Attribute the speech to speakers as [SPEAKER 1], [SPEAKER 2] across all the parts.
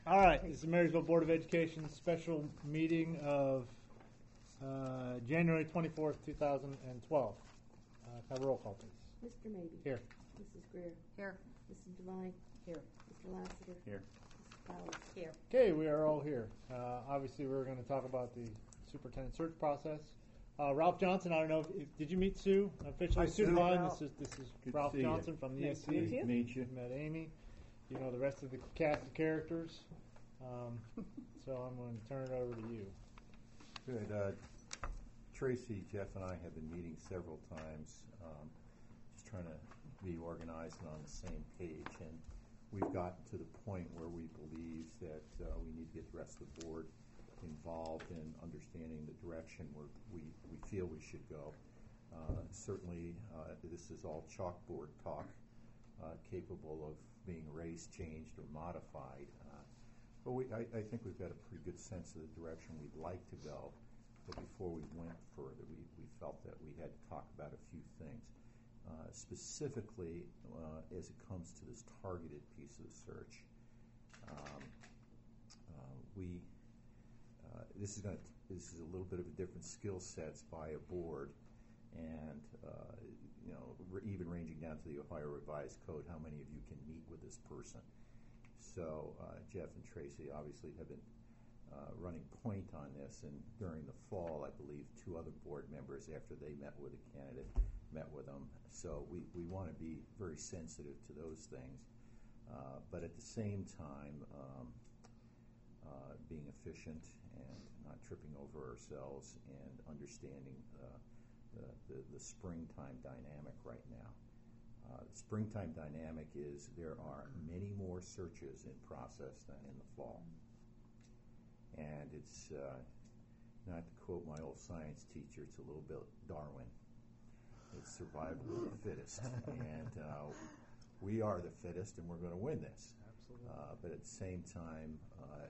[SPEAKER 1] All right, this is the Marysville Board of Education special meeting of January 24th, 2012. Have a roll call, please.
[SPEAKER 2] Mr. Mabee.
[SPEAKER 1] Here.
[SPEAKER 2] Mrs. Greer.
[SPEAKER 3] Here.
[SPEAKER 2] Mrs. Devine.
[SPEAKER 3] Here.
[SPEAKER 2] Mr. Lassiter.
[SPEAKER 4] Here.
[SPEAKER 2] Mrs. Powers.
[SPEAKER 3] Here.
[SPEAKER 1] Okay, we are all here. Obviously, we're going to talk about the superintendent search process. Ralph Johnson, I don't know, did you meet Sue officially?
[SPEAKER 4] Hi,
[SPEAKER 1] Sue
[SPEAKER 4] Sue.
[SPEAKER 1] Devine,
[SPEAKER 4] Ralph.
[SPEAKER 1] this is
[SPEAKER 4] Good
[SPEAKER 1] Ralph
[SPEAKER 4] to see you.
[SPEAKER 1] Johnson from the
[SPEAKER 3] Nice to
[SPEAKER 1] ESC.
[SPEAKER 3] meet you.
[SPEAKER 4] Meet you.
[SPEAKER 1] Met Amy. You know the rest of the cast of characters. So I'm going to turn it over to you.
[SPEAKER 4] Good. Tracy, Jeff, and I have been meeting several times, just trying to be organized and on the same page. And we've gotten to the point where we believe that we need to get the rest of the board involved in understanding the direction where we feel we should go. Certainly, this is all chalkboard talk, capable of being raised, changed, or modified. But I think we've got a pretty good sense of the direction we'd like to go. But before we went further, we felt that we had to talk about a few things. Specifically, as it comes to this targeted piece of the search, this is a little bit of a different skill sets by a board, and even ranging down to the Ohio Revised Code, how many of you can meet with this person? So Jeff and Tracy obviously have been running point on this, and during the fall, I believe 2 other board members, after they met with a candidate, met with them. So we want to be very sensitive to those things, but at the same time, being efficient and not tripping over ourselves and understanding the springtime dynamic right now. The springtime dynamic is there are many more searches in process than in the fall. And it's, not to quote my old science teacher, it's a little bit Darwin. It's survival of the fittest. And we are the fittest, and we're going to win this.
[SPEAKER 1] Absolutely.
[SPEAKER 4] But at the same time,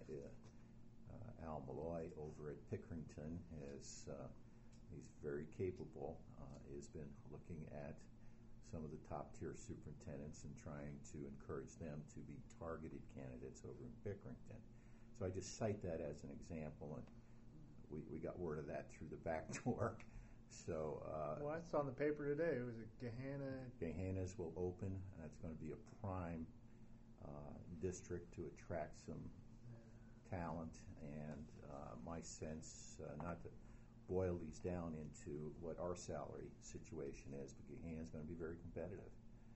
[SPEAKER 4] Al Malloy over at Pickerington he's very capable, has been looking at some of the top-tier superintendents and trying to encourage them to be targeted candidates over in Pickerington. So I just cite that as an example, and we got word of that through the back door. So
[SPEAKER 1] Well, I saw in the paper today, it was a Gahanna.
[SPEAKER 4] Gahanna's will open, and that's going to be a prime district to attract some talent, and my sense, not to boil these down into what our salary situation is, but Gahanna's going to be very competitive.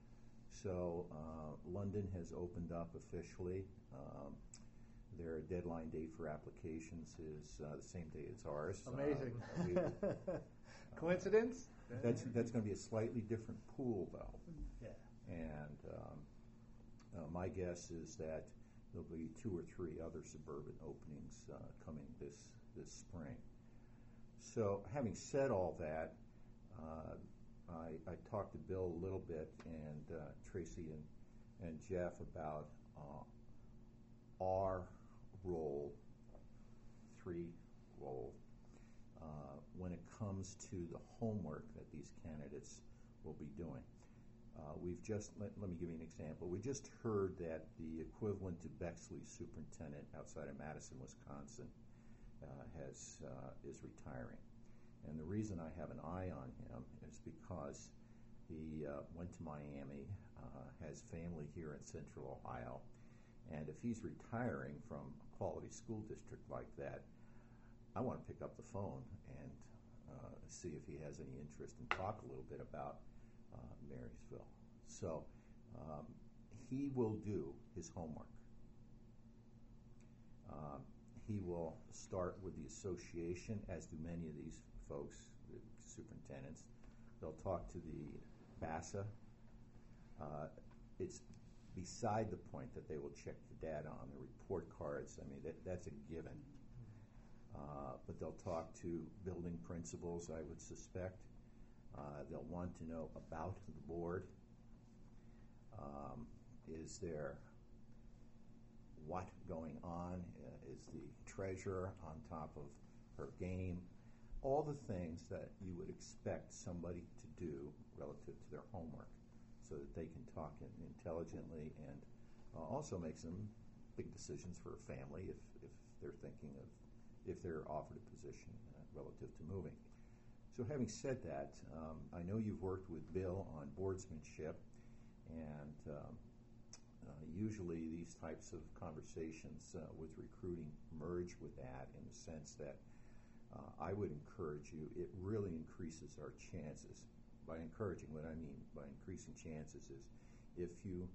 [SPEAKER 4] So London has opened up officially. Their deadline date for applications is the same day as ours.
[SPEAKER 1] Amazing. Coincidence?
[SPEAKER 4] That's going to be a slightly different pool, though.
[SPEAKER 1] Yeah.
[SPEAKER 4] And my guess is that there'll be 2 or 3 other suburban openings coming this spring. So having said all that, I talked to Bill a little bit, and Tracy and Jeff about our role, 3 role, when it comes to the homework that these candidates will be doing. We've just, let me give you an example. We just heard that the equivalent to Bexley's superintendent outside of Madison, Wisconsin, is retiring. And the reason I have an eye on him is because he went to Miami, has family here in Central Ohio, and if he's retiring from a quality school district like that, I want to pick up the phone and see if he has any interest and talk a little bit about Marysville. So he will do his homework. He will start with the association, as do many of these folks, the superintendents. They'll talk to the BASA. It's beside the point that they will check the data on the report cards. I mean, that's a given. But they'll talk to building principals, I would suspect. They'll want to know about the board. Is there what going on? Is the treasurer on top of her game? All the things that you would expect somebody to do relative to their homework, so that they can talk intelligently and also makes them big decisions for a family if they're thinking of, if they're offered a position relative to moving. So having said that, I know you've worked with Bill on boardsmanship, and usually these types of conversations with recruiting merge with that in the sense that I would encourage you, it really increases our chances. By encouraging, what I mean by increasing chances is if you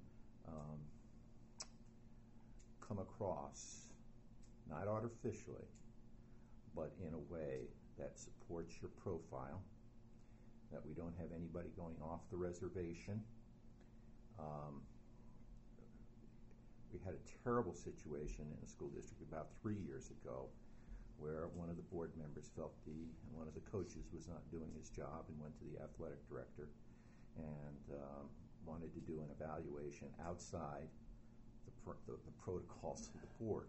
[SPEAKER 4] come across, not artificially, but in a way that supports your profile, that we don't have anybody going off the reservation. We had a terrible situation in a school district about 3 years ago where one of the board members felt one of the coaches was not doing his job and went to the athletic director and wanted to do an evaluation outside the protocols of the board.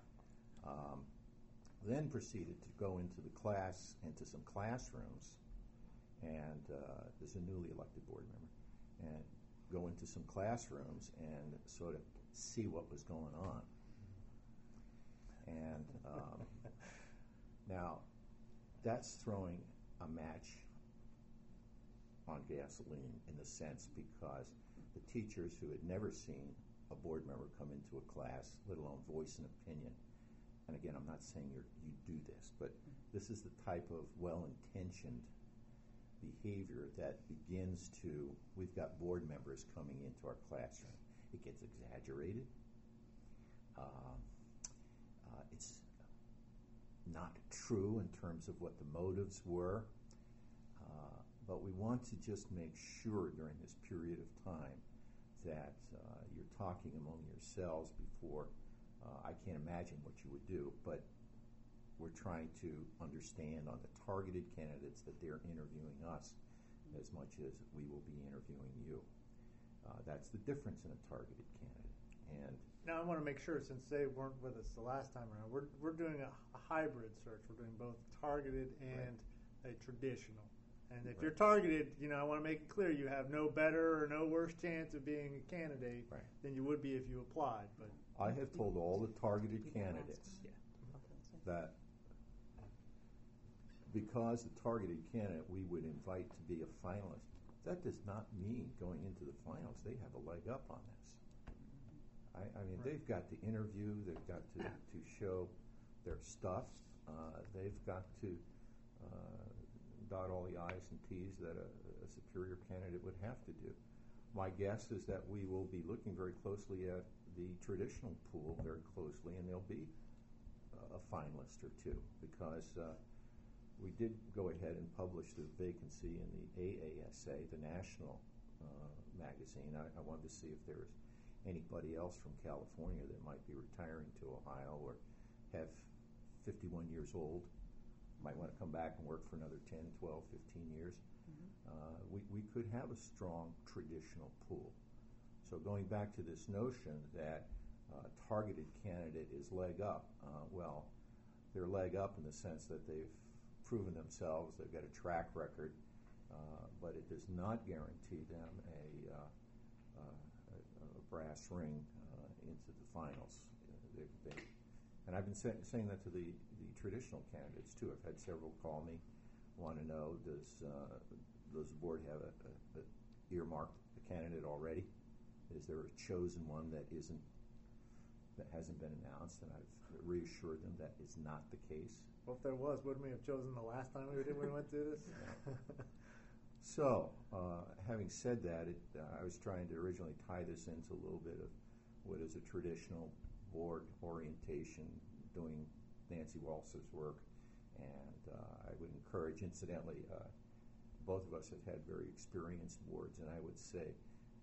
[SPEAKER 4] Then proceeded to go into some classrooms, and there's a newly elected board member, and go into some classrooms and sort of see what was going on. And now, that's throwing a match on gasoline in a sense, because the teachers who had never seen a board member come into a class, let alone voice an opinion, and again, I'm not saying you do this, but this is the type of well-intentioned behavior that begins to, we've got board members coming into our classroom. It gets exaggerated. It's not true in terms of what the motives were, but we want to just make sure during this period of time that you're talking among yourselves before. I can't imagine what you would do, but we're trying to understand on the targeted candidates that they're interviewing us as much as we will be interviewing you. That's the difference in a targeted candidate. And
[SPEAKER 1] now I want to make sure, since they weren't with us the last time around, we're doing a hybrid search. We're doing both targeted and a traditional. And if you're targeted, I want to make it clear you have no better or no worse chance of being a candidate than you would be if you applied. But
[SPEAKER 4] I have told all the targeted candidates that because the targeted candidate we would invite to be a finalist, that does not mean going into the finals they have a leg up on this. I mean, they've got to interview, they've got to show their stuff, they've got to dot all the I's and T's that a superior candidate would have to do. My guess is that we will be looking very closely at the traditional pool very closely, and there'll be a finalist or two, because we did go ahead and publish the vacancy in the AASA, the national magazine. I wanted to see if there was anybody else from California that might be retiring to Ohio or have 51 years old, might want to come back and work for another 10, 12, 15 years. We could have a strong traditional pool. So going back to this notion that targeted candidate is leg up, well, they're leg up in the sense that they've proven themselves, they've got a track record, but it does not guarantee them a brass ring into the finals. And I've been saying that to the traditional candidates too. I've had several call me, want to know, does the board have a earmarked a candidate already? Is there a chosen one that hasn't been announced? And I've reassured them that is not the case.
[SPEAKER 1] Well, if there was, wouldn't we have chosen the last time we went through this?
[SPEAKER 4] So, having said that, I was trying to originally tie this into a little bit of what is a traditional board orientation, doing Nancy Walsh's work, and I would encourage, incidentally, both of us have had very experienced boards, and I would say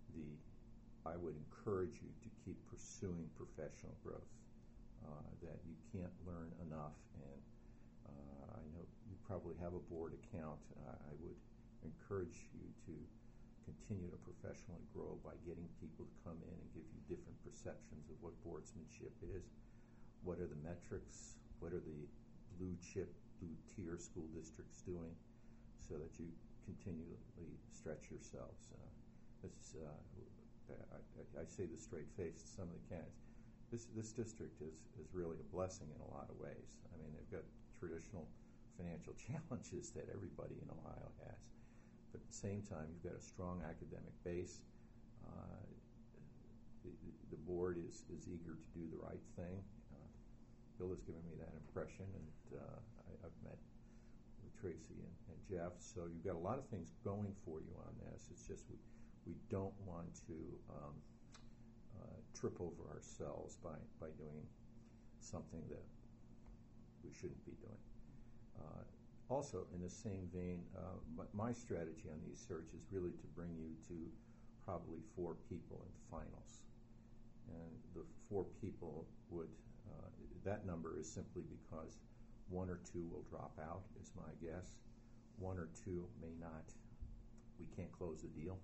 [SPEAKER 4] I would encourage you to keep pursuing professional growth, that you can't learn enough, and I know you probably have a board account. I would encourage you to continue to professionally grow by getting people to come in and give you different perceptions of what boardsmanship is. What are the metrics? What are the blue tier school districts doing, so that you continually stretch yourselves? I say this straight face to some of the candidates. this district is really a blessing in a lot of ways. I mean, they've got traditional financial challenges that everybody in Ohio has. But at the same time, you've got a strong academic base. The board is eager to do the right thing. Bill has given me that impression, and I've met with Tracy and Jeff. So you've got a lot of things going for you on this. It's just we don't want to trip over ourselves by doing something that we shouldn't be doing. Also, in the same vein, my strategy on these searches is really to bring you to probably 4 people in finals. And the 4 people would, that number is simply because 1 or 2 will drop out, is my guess. 1 or 2 may not. We can't close the deal.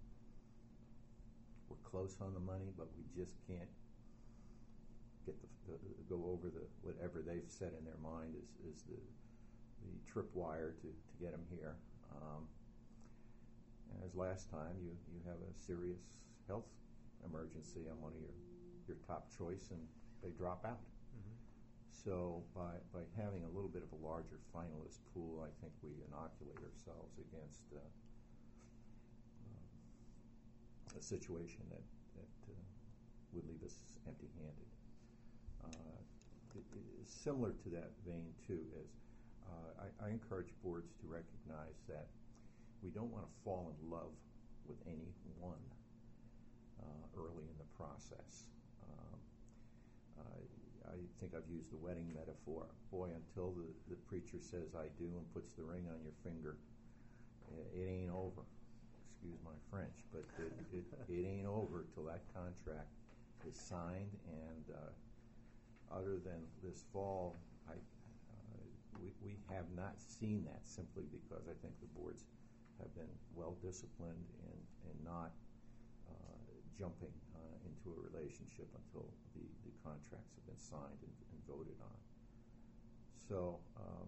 [SPEAKER 4] We're close on the money, but we just can't get go over whatever they've set in their mind is the tripwire to get them here. And as last time, you have a serious health emergency on one of your top choice, and they drop out. Mm-hmm. So by having a little bit of a larger finalist pool, I think we inoculate ourselves against a situation that would leave us empty-handed. Similar to that vein, too, is I encourage boards to recognize that we don't want to fall in love with any one early in the process. I think I've used the wedding metaphor. Boy, until the preacher says I do and puts the ring on your finger, it ain't over. Excuse my French, but it ain't over till that contract is signed. And other than this fall, we have not seen that, simply because I think the boards have been well disciplined in not jumping into a relationship until the contracts have been signed and voted on. So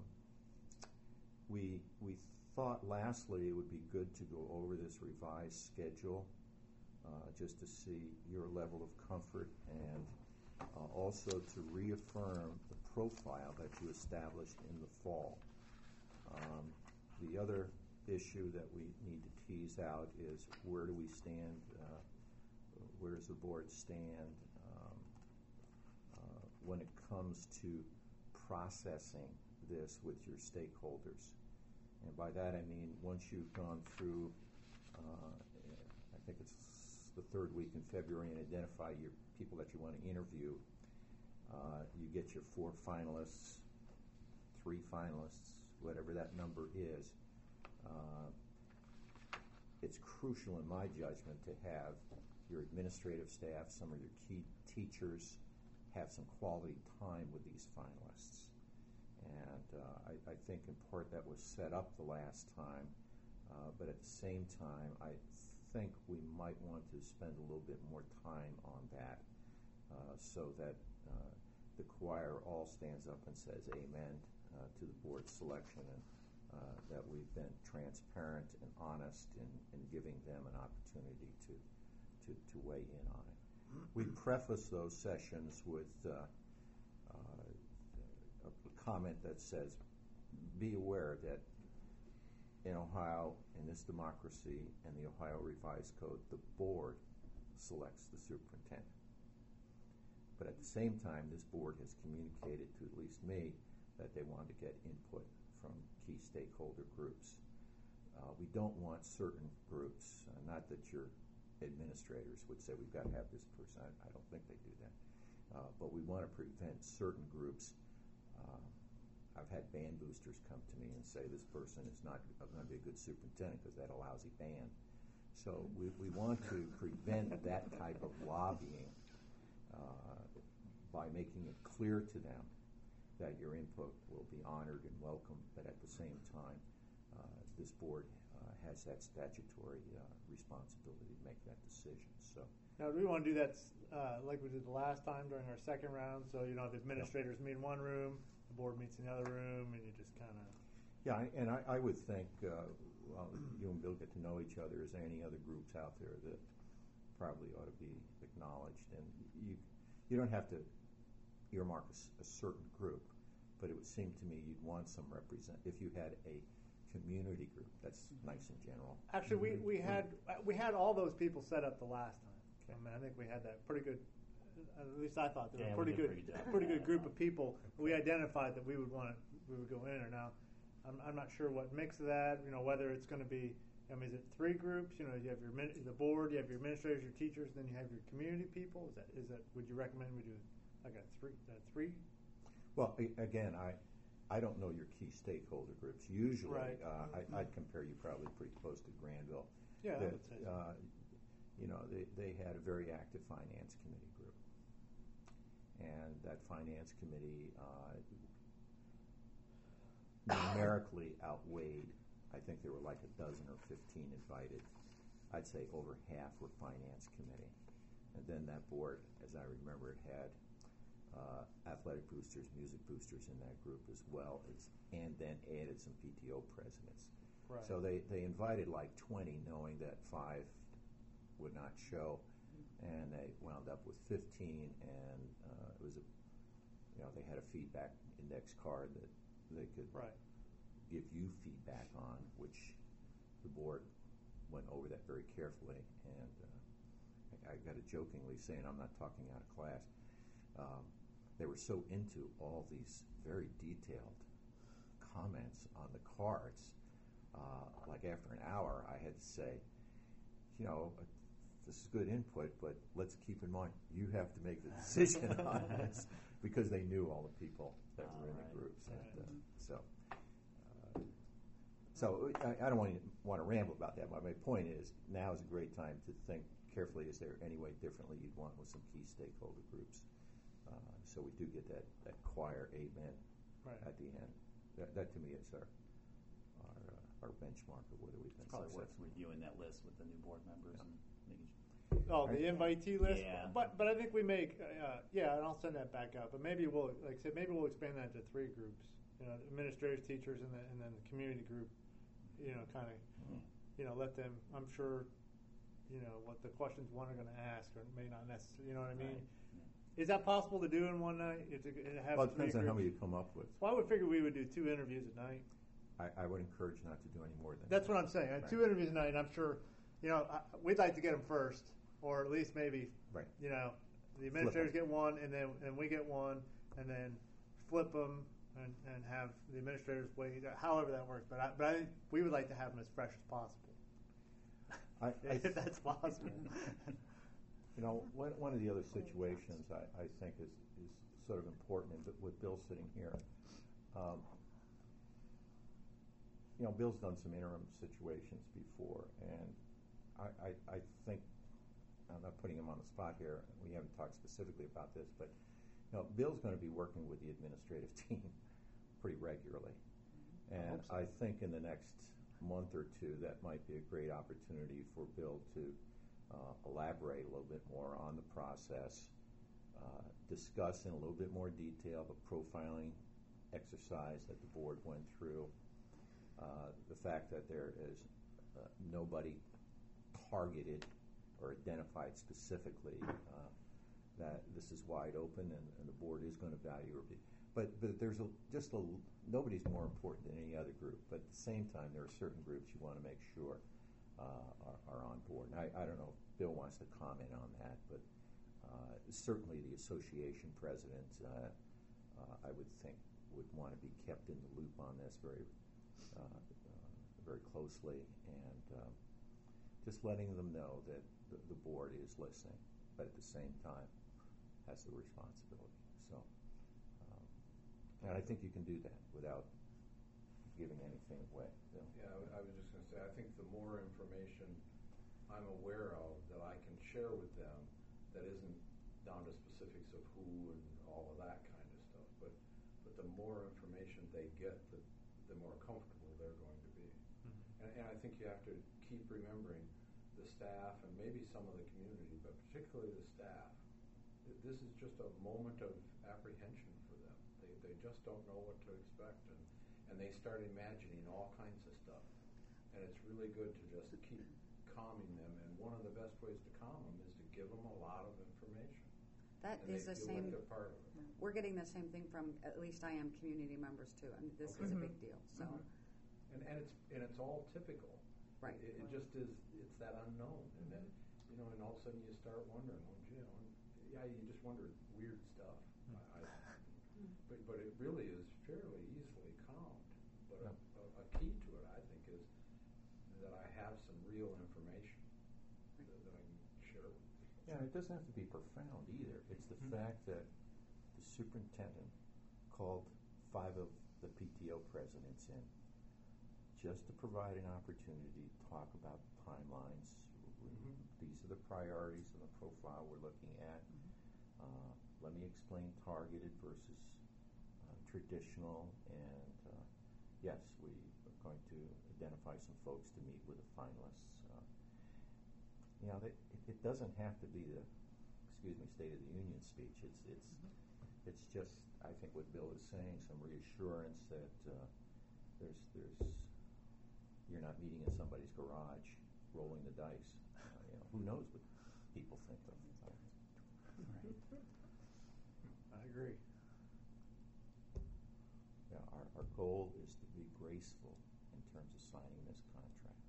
[SPEAKER 4] we thought lastly it would be good to go over this revised schedule just to see your level of comfort, and also to reaffirm the profile that you established in the fall. The other issue that we need to tease out is where do we stand, where does the board stand when it comes to processing this with your stakeholders. And by that I mean, once you've gone through, I think it's the 3rd week in February, and identify your people that you want to interview, you get your 4 finalists, 3 finalists, whatever that number is. It's crucial in my judgment to have your administrative staff, some of your key teachers, have some quality time with these finalists. And I think in part that was set up the last time, but at the same time, I think we might want to spend a little bit more time on that so that the choir all stands up and says amen to the board's selection, and that we've been transparent and honest in giving them an opportunity to weigh in on it. We preface those sessions with a comment that says, be aware that in Ohio, in this democracy, and the Ohio Revised Code, the board selects the superintendent. But at the same time, this board has communicated to at least me that they want to get input from key stakeholder groups. We don't want certain groups, not that your administrators would say we've got to have this person. I don't think they do that. But we want to prevent certain groups. I've had band boosters come to me and say this person is not going to be a good superintendent because they had a lousy band. So we want to prevent that type of lobbying by making it clear to them that your input will be honored and welcome, but at the same time, this board has that statutory responsibility to make that decision. So
[SPEAKER 1] now, do we want to do that like we did the last time during our second round? So, the administrators meet in one room, the board meets in the other room, and you just kind of...
[SPEAKER 4] Yeah, and I would think, well, you and Bill get to know each other. Is there any other groups out there that probably ought to be acknowledged? And you don't have to earmark a certain group, but it would seem to me you'd want some if you had a community group. That's nice in general.
[SPEAKER 1] Actually, we had all those people set up the last time.
[SPEAKER 4] Okay.
[SPEAKER 1] I mean, I think we had that pretty good. At least I thought there
[SPEAKER 3] Yeah,
[SPEAKER 1] were
[SPEAKER 3] we
[SPEAKER 1] a
[SPEAKER 3] did pretty good.
[SPEAKER 1] pretty good group of people. We identified that we would go in there. Now, I'm not sure what mix of that. Whether it's going to be. I mean, is it 3 groups? You have the board, you have your administrators, your teachers, then you have your community people. Is that? Would you recommend we do like a 3?
[SPEAKER 4] Well, again, I don't know your key stakeholder groups. Usually,
[SPEAKER 1] Right.
[SPEAKER 4] I'd compare you probably pretty close to Granville.
[SPEAKER 1] Yeah, I
[SPEAKER 4] That,
[SPEAKER 1] would say so.
[SPEAKER 4] they had a very active finance committee group, and that finance committee numerically outweighed. I think there were like a dozen or 15 invited. I'd say over half were finance committee, and then that board, as I remember it, had athletic boosters, music boosters in that group as well and then added some PTO presidents.
[SPEAKER 1] Right.
[SPEAKER 4] So they invited like 20, knowing that 5 would not show, and they wound up with 15. And it was they had a feedback index card that they could
[SPEAKER 1] Right.
[SPEAKER 4] give you feedback on, which the board went over that very carefully. And I got to jokingly saying, I'm not talking out of class. They were so into all these very detailed comments on the cards. Like after an hour, I had to say, this is good input, but let's keep in mind you have to make the decision on this, because they knew all the people that were in the groups. And, so I don't want to ramble about that, but my point is now is a great time to think carefully. Is there any way differently you'd want with some key stakeholder groups? So we do get that choir amen
[SPEAKER 1] Right.
[SPEAKER 4] at the end. That to me is our benchmark of whether we've been
[SPEAKER 3] Probably worth
[SPEAKER 4] successful.
[SPEAKER 3] reviewing that list with the new board members and making.
[SPEAKER 1] Oh, the invitee list.
[SPEAKER 3] Yeah.
[SPEAKER 1] But I think we make and I'll send that back out. But maybe we'll expand that to 3 groups. Administrators, teachers, and then the community group. Kind of let them. I'm sure. What the questions one are going to ask, or may not necessarily. You know what I mean?
[SPEAKER 3] Right.
[SPEAKER 1] Is that possible to do in one night?
[SPEAKER 4] Well, it depends on how many you come up with.
[SPEAKER 1] Well, I would figure we would do 2 interviews a night.
[SPEAKER 4] I would encourage not to do any more than
[SPEAKER 1] That's
[SPEAKER 4] that.
[SPEAKER 1] what I'm saying.
[SPEAKER 4] Right.
[SPEAKER 1] 2 interviews a night. And I'm sure. We'd like to get them first, or at least maybe.
[SPEAKER 4] Right.
[SPEAKER 1] The administrators get one, and we get one, and then flip them and have the administrators wait. However that works, but I think we would like to have them as fresh as possible, if that's possible.
[SPEAKER 4] One of the other situations I think is sort of important, and with Bill sitting here, Bill's done some interim situations before, and I think, I'm not putting him on the spot here, we haven't talked specifically about this, but Bill's going to be working with the administrative team pretty regularly. And I think in the next month or 2, that might be a great opportunity for Bill to elaborate a little bit more on the process, discuss in a little bit more detail the profiling exercise that the board went through, the fact that there is nobody targeted or identified specifically, that this is wide open and the board is going to value review. But there's nobody's more important than any other group. But at the same time, there are certain groups you want to make sure are on board. And I don't know if Bill wants to comment on that, but certainly the association president, I would think, would want to be kept in the loop on this very closely, and just letting them know that the board is listening, but at the same time has the responsibility. So, and I think you can do that without giving anything away. Bill?
[SPEAKER 5] Yeah, I was just going to say, I think the more information I'm aware of that I can share with them that isn't down to specifics of who and all of that kind of stuff, but the more information they get, the more comfortable they're going to be. Mm-hmm. And I think you have to keep remembering the staff and maybe some of the community, but particularly the staff. This is just a moment of apprehension for them. They just don't know what to expect, and they start imagining all kinds of stuff. And it's really good to just keep calming them, and one of the best ways to calm them is to give them a lot of information.
[SPEAKER 6] That
[SPEAKER 5] and
[SPEAKER 6] is
[SPEAKER 5] they
[SPEAKER 6] the
[SPEAKER 5] feel
[SPEAKER 6] same.
[SPEAKER 5] like they're part of it.
[SPEAKER 6] We're getting the same thing from, at least I am, community members too. I mean, this is a big deal. So,
[SPEAKER 5] And it's all typical.
[SPEAKER 6] Right.
[SPEAKER 5] It just is. It's that unknown, and then and all of a sudden you start wondering, you just wonder weird stuff. But it really is fairly easily calmed. But a key to it, I think, is that I have some real information that I can share with people.
[SPEAKER 4] Yeah, and it doesn't have to be profound either. It's the fact that the superintendent called 5 of the PTO presidents in just to provide an opportunity to talk about timelines. These are the priorities and the profile we're looking at. Let me explain targeted versus traditional. And yes, we are going to identify some folks to meet with the finalists. It doesn't have to be the, State of the Union speech. It's just, I think, what Bill is saying, some reassurance that you're not meeting in somebody's garage, rolling the dice. Who knows what people think of.
[SPEAKER 1] I agree.
[SPEAKER 4] Yeah, our goal is to be graceful in terms of signing this contract.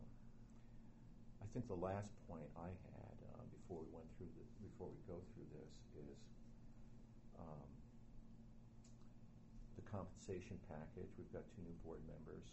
[SPEAKER 4] I think the last point I had before we go through this is the compensation package. We've got 2 new board members.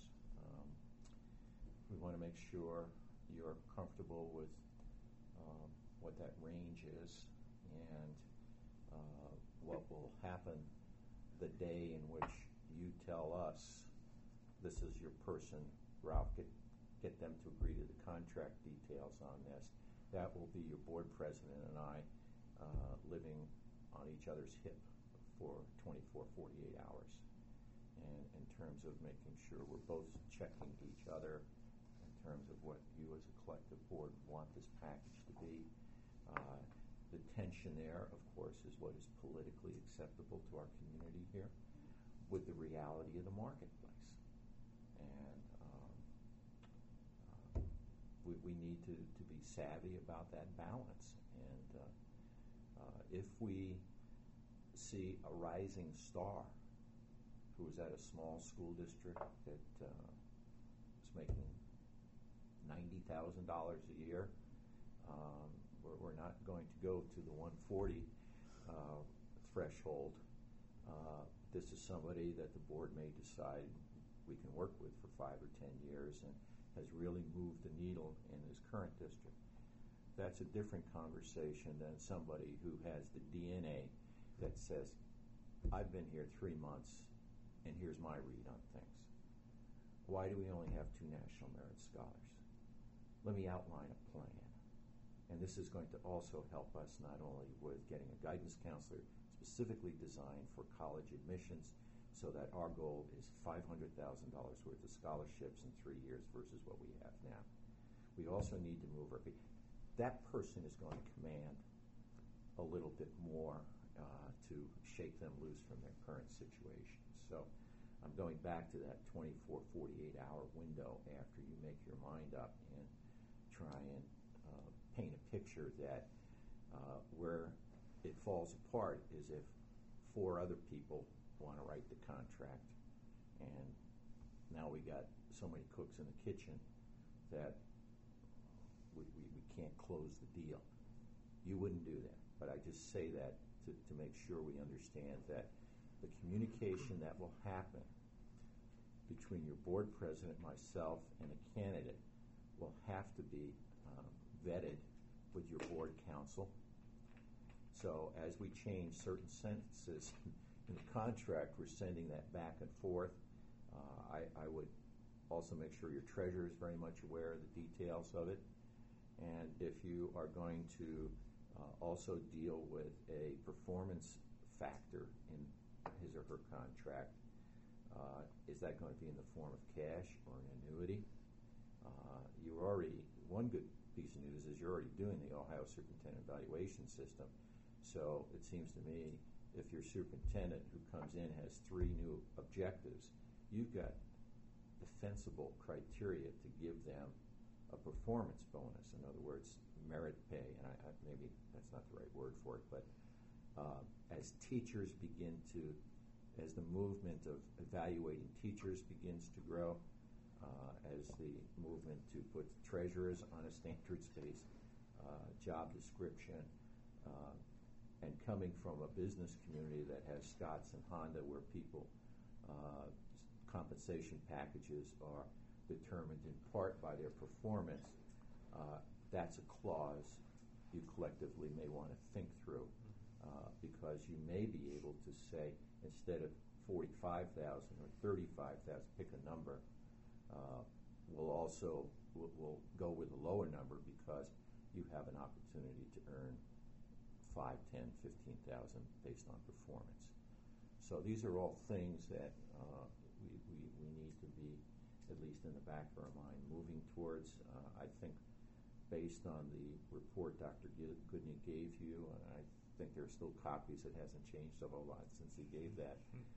[SPEAKER 4] We want to make sure you're comfortable with what that range is and what will happen the day in which you tell us this is your person. Ralph, get them to agree to the contract details on this. That will be your board president and I living on each other's hip for 24, 48 hours. And in terms of making sure we're both checking each other in terms of what you as a collective board want this package to be. The tension there, of course, is what is politically acceptable to our community here with the reality of the marketplace. And we need to be savvy about that balance. And if we see a rising star who is at a small school district that is making $90,000 a year, we're not going to go to the 140 threshold. This is somebody that the board may decide we can work with for 5 or 10 years and has really moved the needle in his current district. That's a different conversation than somebody who has the DNA that says, I've been here 3 months and here's my read on things. Why do we only have 2 National Merit Scholars? Let me outline a plan. And this is going to also help us not only with getting a guidance counselor specifically designed for college admissions so that our goal is $500,000 worth of scholarships in 3 years versus what we have now. We also need to move our feet. That person is going to command a little bit more to shake them loose from their current situation. So I'm going back to that 24, 48-hour window after you make your mind up and try and paint a picture that where it falls apart is if 4 other people want to write the contract and now we got so many cooks in the kitchen that we can't close the deal. You wouldn't do that, but I just say that to make sure we understand that the communication that will happen between your board president, myself, and a candidate will have to be vetted with your board counsel. So as we change certain sentences in the contract, we're sending that back and forth. I would also make sure your treasurer is very much aware of the details of it. And if you are going to also deal with a performance factor in his or her contract, is that going to be in the form of cash or an annuity? One good piece of news is you're already doing the Ohio Superintendent Evaluation System. So it seems to me if your superintendent who comes in has 3 new objectives, you've got defensible criteria to give them a performance bonus. In other words, merit pay, and maybe that's not the right word for it, but As teachers begin to, as the movement of evaluating teachers begins to grow, as the movement to put treasurers on a standards-based job description, and coming from a business community that has Scott's and Honda, where people compensation packages are determined in part by their performance, that's a clause you collectively may want to think through, because you may be able to say, instead of 45,000 or 35,000, pick a number, we'll go with a lower number because you have an opportunity to earn 5, 10, 15,000 based on performance. So these are all things that we need to be, at least in the back of our mind, moving towards. I think based on the report Dr. Goodney gave you, and I think there are still copies, it hasn't changed a whole lot since he gave that.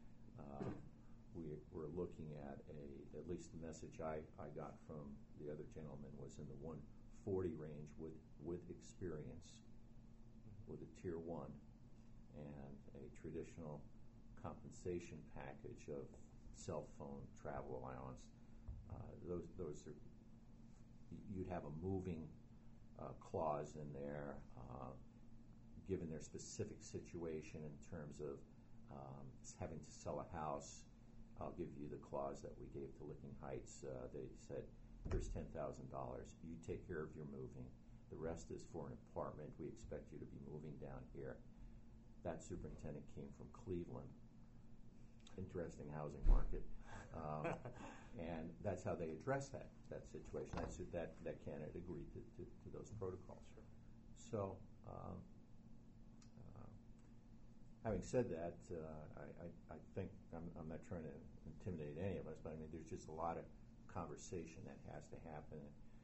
[SPEAKER 4] We're looking at at least the message I got from the other gentleman was in the 140 range with experience, with a tier 1 and a traditional compensation package of cell phone, travel allowance. Those are, you'd have a moving clause in there, given their specific situation in terms of having to sell a house. I'll give you the clause that we gave to Licking Heights. They said, here's $10,000. You take care of your moving. The rest is for an apartment. We expect you to be moving down here. That superintendent came from Cleveland. Interesting housing market. And that's how they address that situation. That candidate agreed to those protocols.
[SPEAKER 1] Sure.
[SPEAKER 4] So, having said that, I think I'm not trying to intimidate any of us, but I mean, there's just a lot of conversation that has to happen.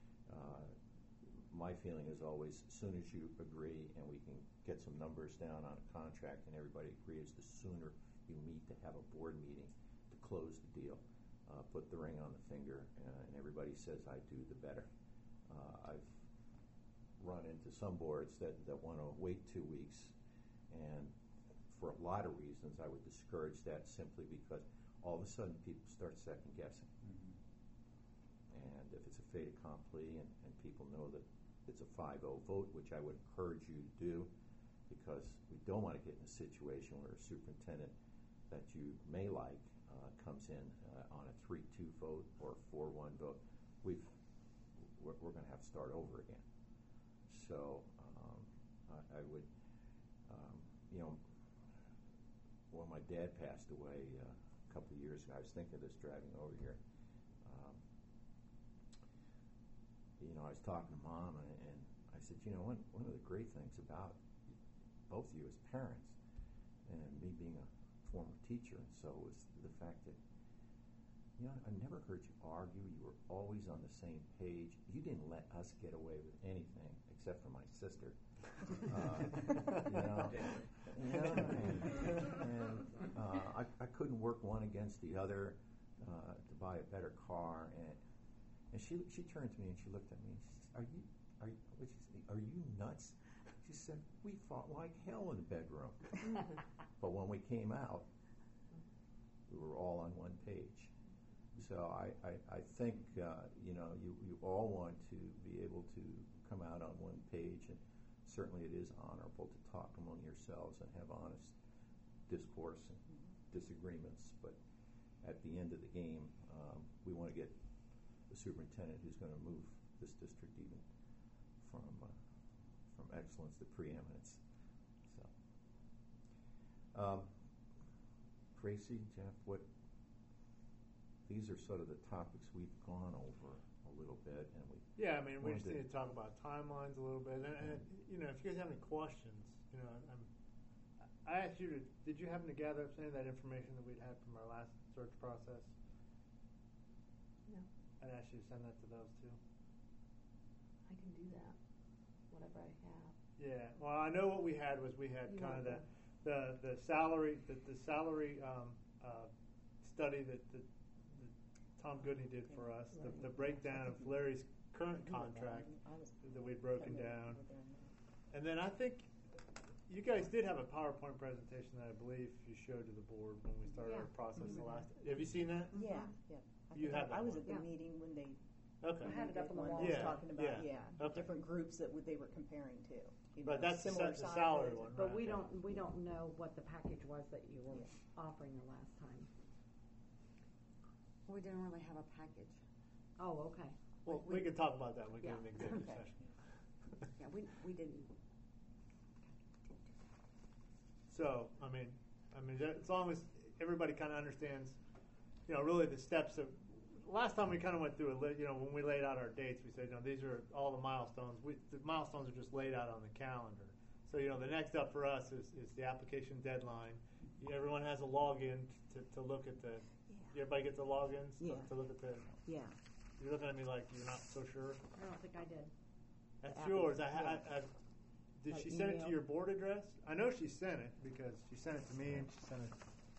[SPEAKER 4] My feeling is always, as soon as you agree and we can get some numbers down on a contract and everybody agrees, the sooner you meet to have a board meeting to close the deal, put the ring on the finger, and everybody says, I do, the better. I've run into some boards that want to wait 2 weeks, and for a lot of reasons I would discourage that, simply because all of a sudden people start second guessing. And if it's a fait accompli and people know that it's a 5-0 vote, which I would encourage you to do, because we don't want to get in a situation where a superintendent that you may like comes in on a 3-2 vote or a 4-1 vote. We're going to have to start over again. So I would, when my dad passed away a couple of years ago, I was thinking of this driving over here. I was talking to Mom, and I said, one of the great things about both of you as parents, and me being a former teacher, and so was the fact that, I never heard you argue. You were always on the same page. You didn't let us get away with anything, except for my sister. I couldn't work one against the other to buy a better car, and she turned to me and she looked at me and she said, "Are you nuts?" She said, "We fought like hell in the bedroom, but when we came out, we were all on one page." So I think you all want to be able to come out on one page, and certainly it is honorable to talk among yourselves and have honest discourse and disagreements. But at the end of the game, we want to get the superintendent who's going to move this district even from excellence to preeminence. So, Tracy, Jeff, these are sort of the topics we've gone over a little bit, and we
[SPEAKER 1] we just need to talk about timelines a little bit, and if you guys have any questions, I asked you did you happen to gather up any of that information that we'd had from our last search process?
[SPEAKER 2] No.
[SPEAKER 1] I'd ask you to send that to those two.
[SPEAKER 2] I can do that, whatever I have.
[SPEAKER 1] Yeah, well, I know what we had was we had kind of the salary study that Tom Goodney did for us, the breakdown of Larry's current contract that we'd broken down, and then I think You guys did have a PowerPoint presentation that I believe you showed to the board when we started our
[SPEAKER 2] Yeah.
[SPEAKER 1] process the last. Have you seen that?
[SPEAKER 7] Yeah, yeah.
[SPEAKER 1] You have that
[SPEAKER 7] I was
[SPEAKER 1] one.
[SPEAKER 7] at the
[SPEAKER 2] Yeah.
[SPEAKER 7] meeting when they
[SPEAKER 1] Okay.
[SPEAKER 2] I had it up on the
[SPEAKER 7] one
[SPEAKER 2] wall.
[SPEAKER 7] that was
[SPEAKER 1] Yeah,
[SPEAKER 7] talking about,
[SPEAKER 1] yeah. Okay.
[SPEAKER 7] different groups that they were comparing to. You
[SPEAKER 1] But
[SPEAKER 7] know,
[SPEAKER 1] that's the
[SPEAKER 7] similar
[SPEAKER 1] salary
[SPEAKER 7] sizes.
[SPEAKER 1] one,
[SPEAKER 8] But
[SPEAKER 1] right?
[SPEAKER 8] we
[SPEAKER 1] okay.
[SPEAKER 8] don't know what the package was that you were
[SPEAKER 7] Yeah.
[SPEAKER 8] offering the last time.
[SPEAKER 6] We didn't really have a package.
[SPEAKER 8] Oh, okay.
[SPEAKER 1] Well, we can talk about that when we get
[SPEAKER 8] Yeah.
[SPEAKER 1] in the executive
[SPEAKER 7] Okay.
[SPEAKER 1] session.
[SPEAKER 6] Yeah, we didn't.
[SPEAKER 1] So, I mean, as long as everybody kind of understands, really the steps of. Last time we kind of went through when we laid out our dates, we said, these are all the milestones. The milestones are just laid out on the calendar. So, the next up for us is the application deadline. Everyone has a login to look at the. Everybody gets the logins
[SPEAKER 7] Yeah.
[SPEAKER 1] to look at the.
[SPEAKER 7] Yeah.
[SPEAKER 1] You're looking at me like you're not so sure.
[SPEAKER 8] I don't think I did.
[SPEAKER 1] That's
[SPEAKER 7] The
[SPEAKER 1] yours.
[SPEAKER 7] application,
[SPEAKER 1] Did
[SPEAKER 7] Like
[SPEAKER 1] she send it to
[SPEAKER 7] email?
[SPEAKER 1] your board address? I know she sent it because she sent it to me and she sent it.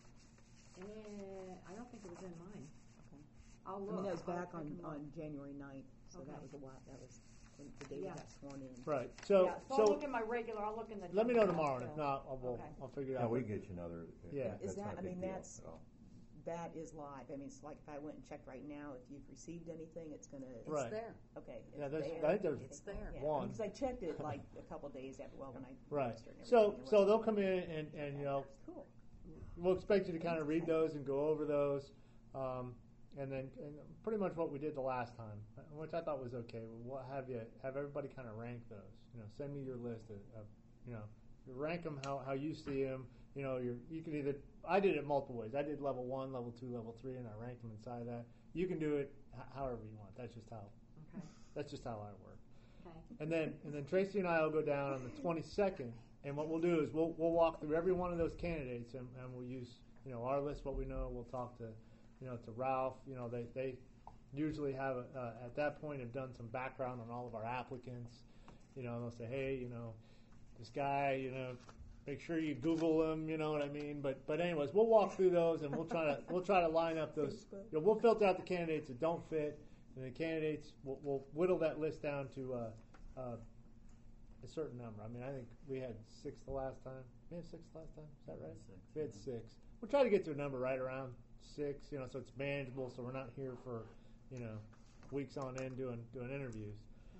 [SPEAKER 8] I don't think it was in mine.
[SPEAKER 7] Okay.
[SPEAKER 8] I'll
[SPEAKER 7] I
[SPEAKER 8] look.
[SPEAKER 7] mean, that was
[SPEAKER 8] I'll
[SPEAKER 7] back
[SPEAKER 8] take a look.
[SPEAKER 7] on January 9th, so
[SPEAKER 8] Okay.
[SPEAKER 7] that was a while. That was when the day we
[SPEAKER 8] Yeah.
[SPEAKER 7] got sworn in.
[SPEAKER 1] Right. So
[SPEAKER 8] Yeah, so I'll look in my regular, I'll look in the.
[SPEAKER 1] let me
[SPEAKER 8] junk
[SPEAKER 1] know
[SPEAKER 8] mail
[SPEAKER 1] tomorrow, and if
[SPEAKER 8] still.
[SPEAKER 1] not,
[SPEAKER 8] Okay.
[SPEAKER 1] I'll figure it
[SPEAKER 4] Yeah,
[SPEAKER 1] out.
[SPEAKER 4] we can get you another.
[SPEAKER 1] Yeah.
[SPEAKER 7] Is
[SPEAKER 4] That's not
[SPEAKER 7] that,
[SPEAKER 4] a
[SPEAKER 7] I
[SPEAKER 4] big
[SPEAKER 7] mean,
[SPEAKER 4] deal
[SPEAKER 7] that's,
[SPEAKER 4] at all.
[SPEAKER 7] that is live. I mean, it's like if I went and checked right now, if you've received anything, it's gonna.
[SPEAKER 6] It's
[SPEAKER 1] Right.
[SPEAKER 6] there.
[SPEAKER 7] Okay.
[SPEAKER 1] Yeah,
[SPEAKER 7] it's
[SPEAKER 1] there's-
[SPEAKER 7] there.
[SPEAKER 1] I think there's
[SPEAKER 6] It's there.
[SPEAKER 7] Yeah,
[SPEAKER 1] one.
[SPEAKER 7] because I checked it like a couple days after, when I
[SPEAKER 1] Right.
[SPEAKER 7] registered and
[SPEAKER 1] So
[SPEAKER 7] everything.
[SPEAKER 1] so they'll come in and
[SPEAKER 7] Cool.
[SPEAKER 1] we'll expect you to kind of read those and go over those, and then pretty much what we did the last time, which I thought was okay. We'll have everybody kind of rank those. Send me your list of you rank them how you see them. You can either. I did it multiple ways. I did level 1, level 2, level 3, and I ranked them inside that. You can do it however you want. That's just how I work.
[SPEAKER 8] Okay.
[SPEAKER 1] And then Tracy and I will go down on the 22nd, and what we'll do is we'll walk through every one of those candidates, and we'll use our list, what we know. We'll talk to to Ralph. They usually have at that point have done some background on all of our applicants. They'll say, hey, this guy, make sure you Google him. You know what I mean? But anyways, we'll walk through those, and we'll try to line up those. We'll filter out the candidates that don't fit. And the candidates, we'll whittle that list down to a certain number. I mean, I think we had 6 the last time. We had 6 last time. Is that right?
[SPEAKER 3] 6,
[SPEAKER 1] We had
[SPEAKER 3] yeah.
[SPEAKER 1] 6. We'll try to get to a number right around 6. So it's manageable. So we're not here for weeks on end doing interviews.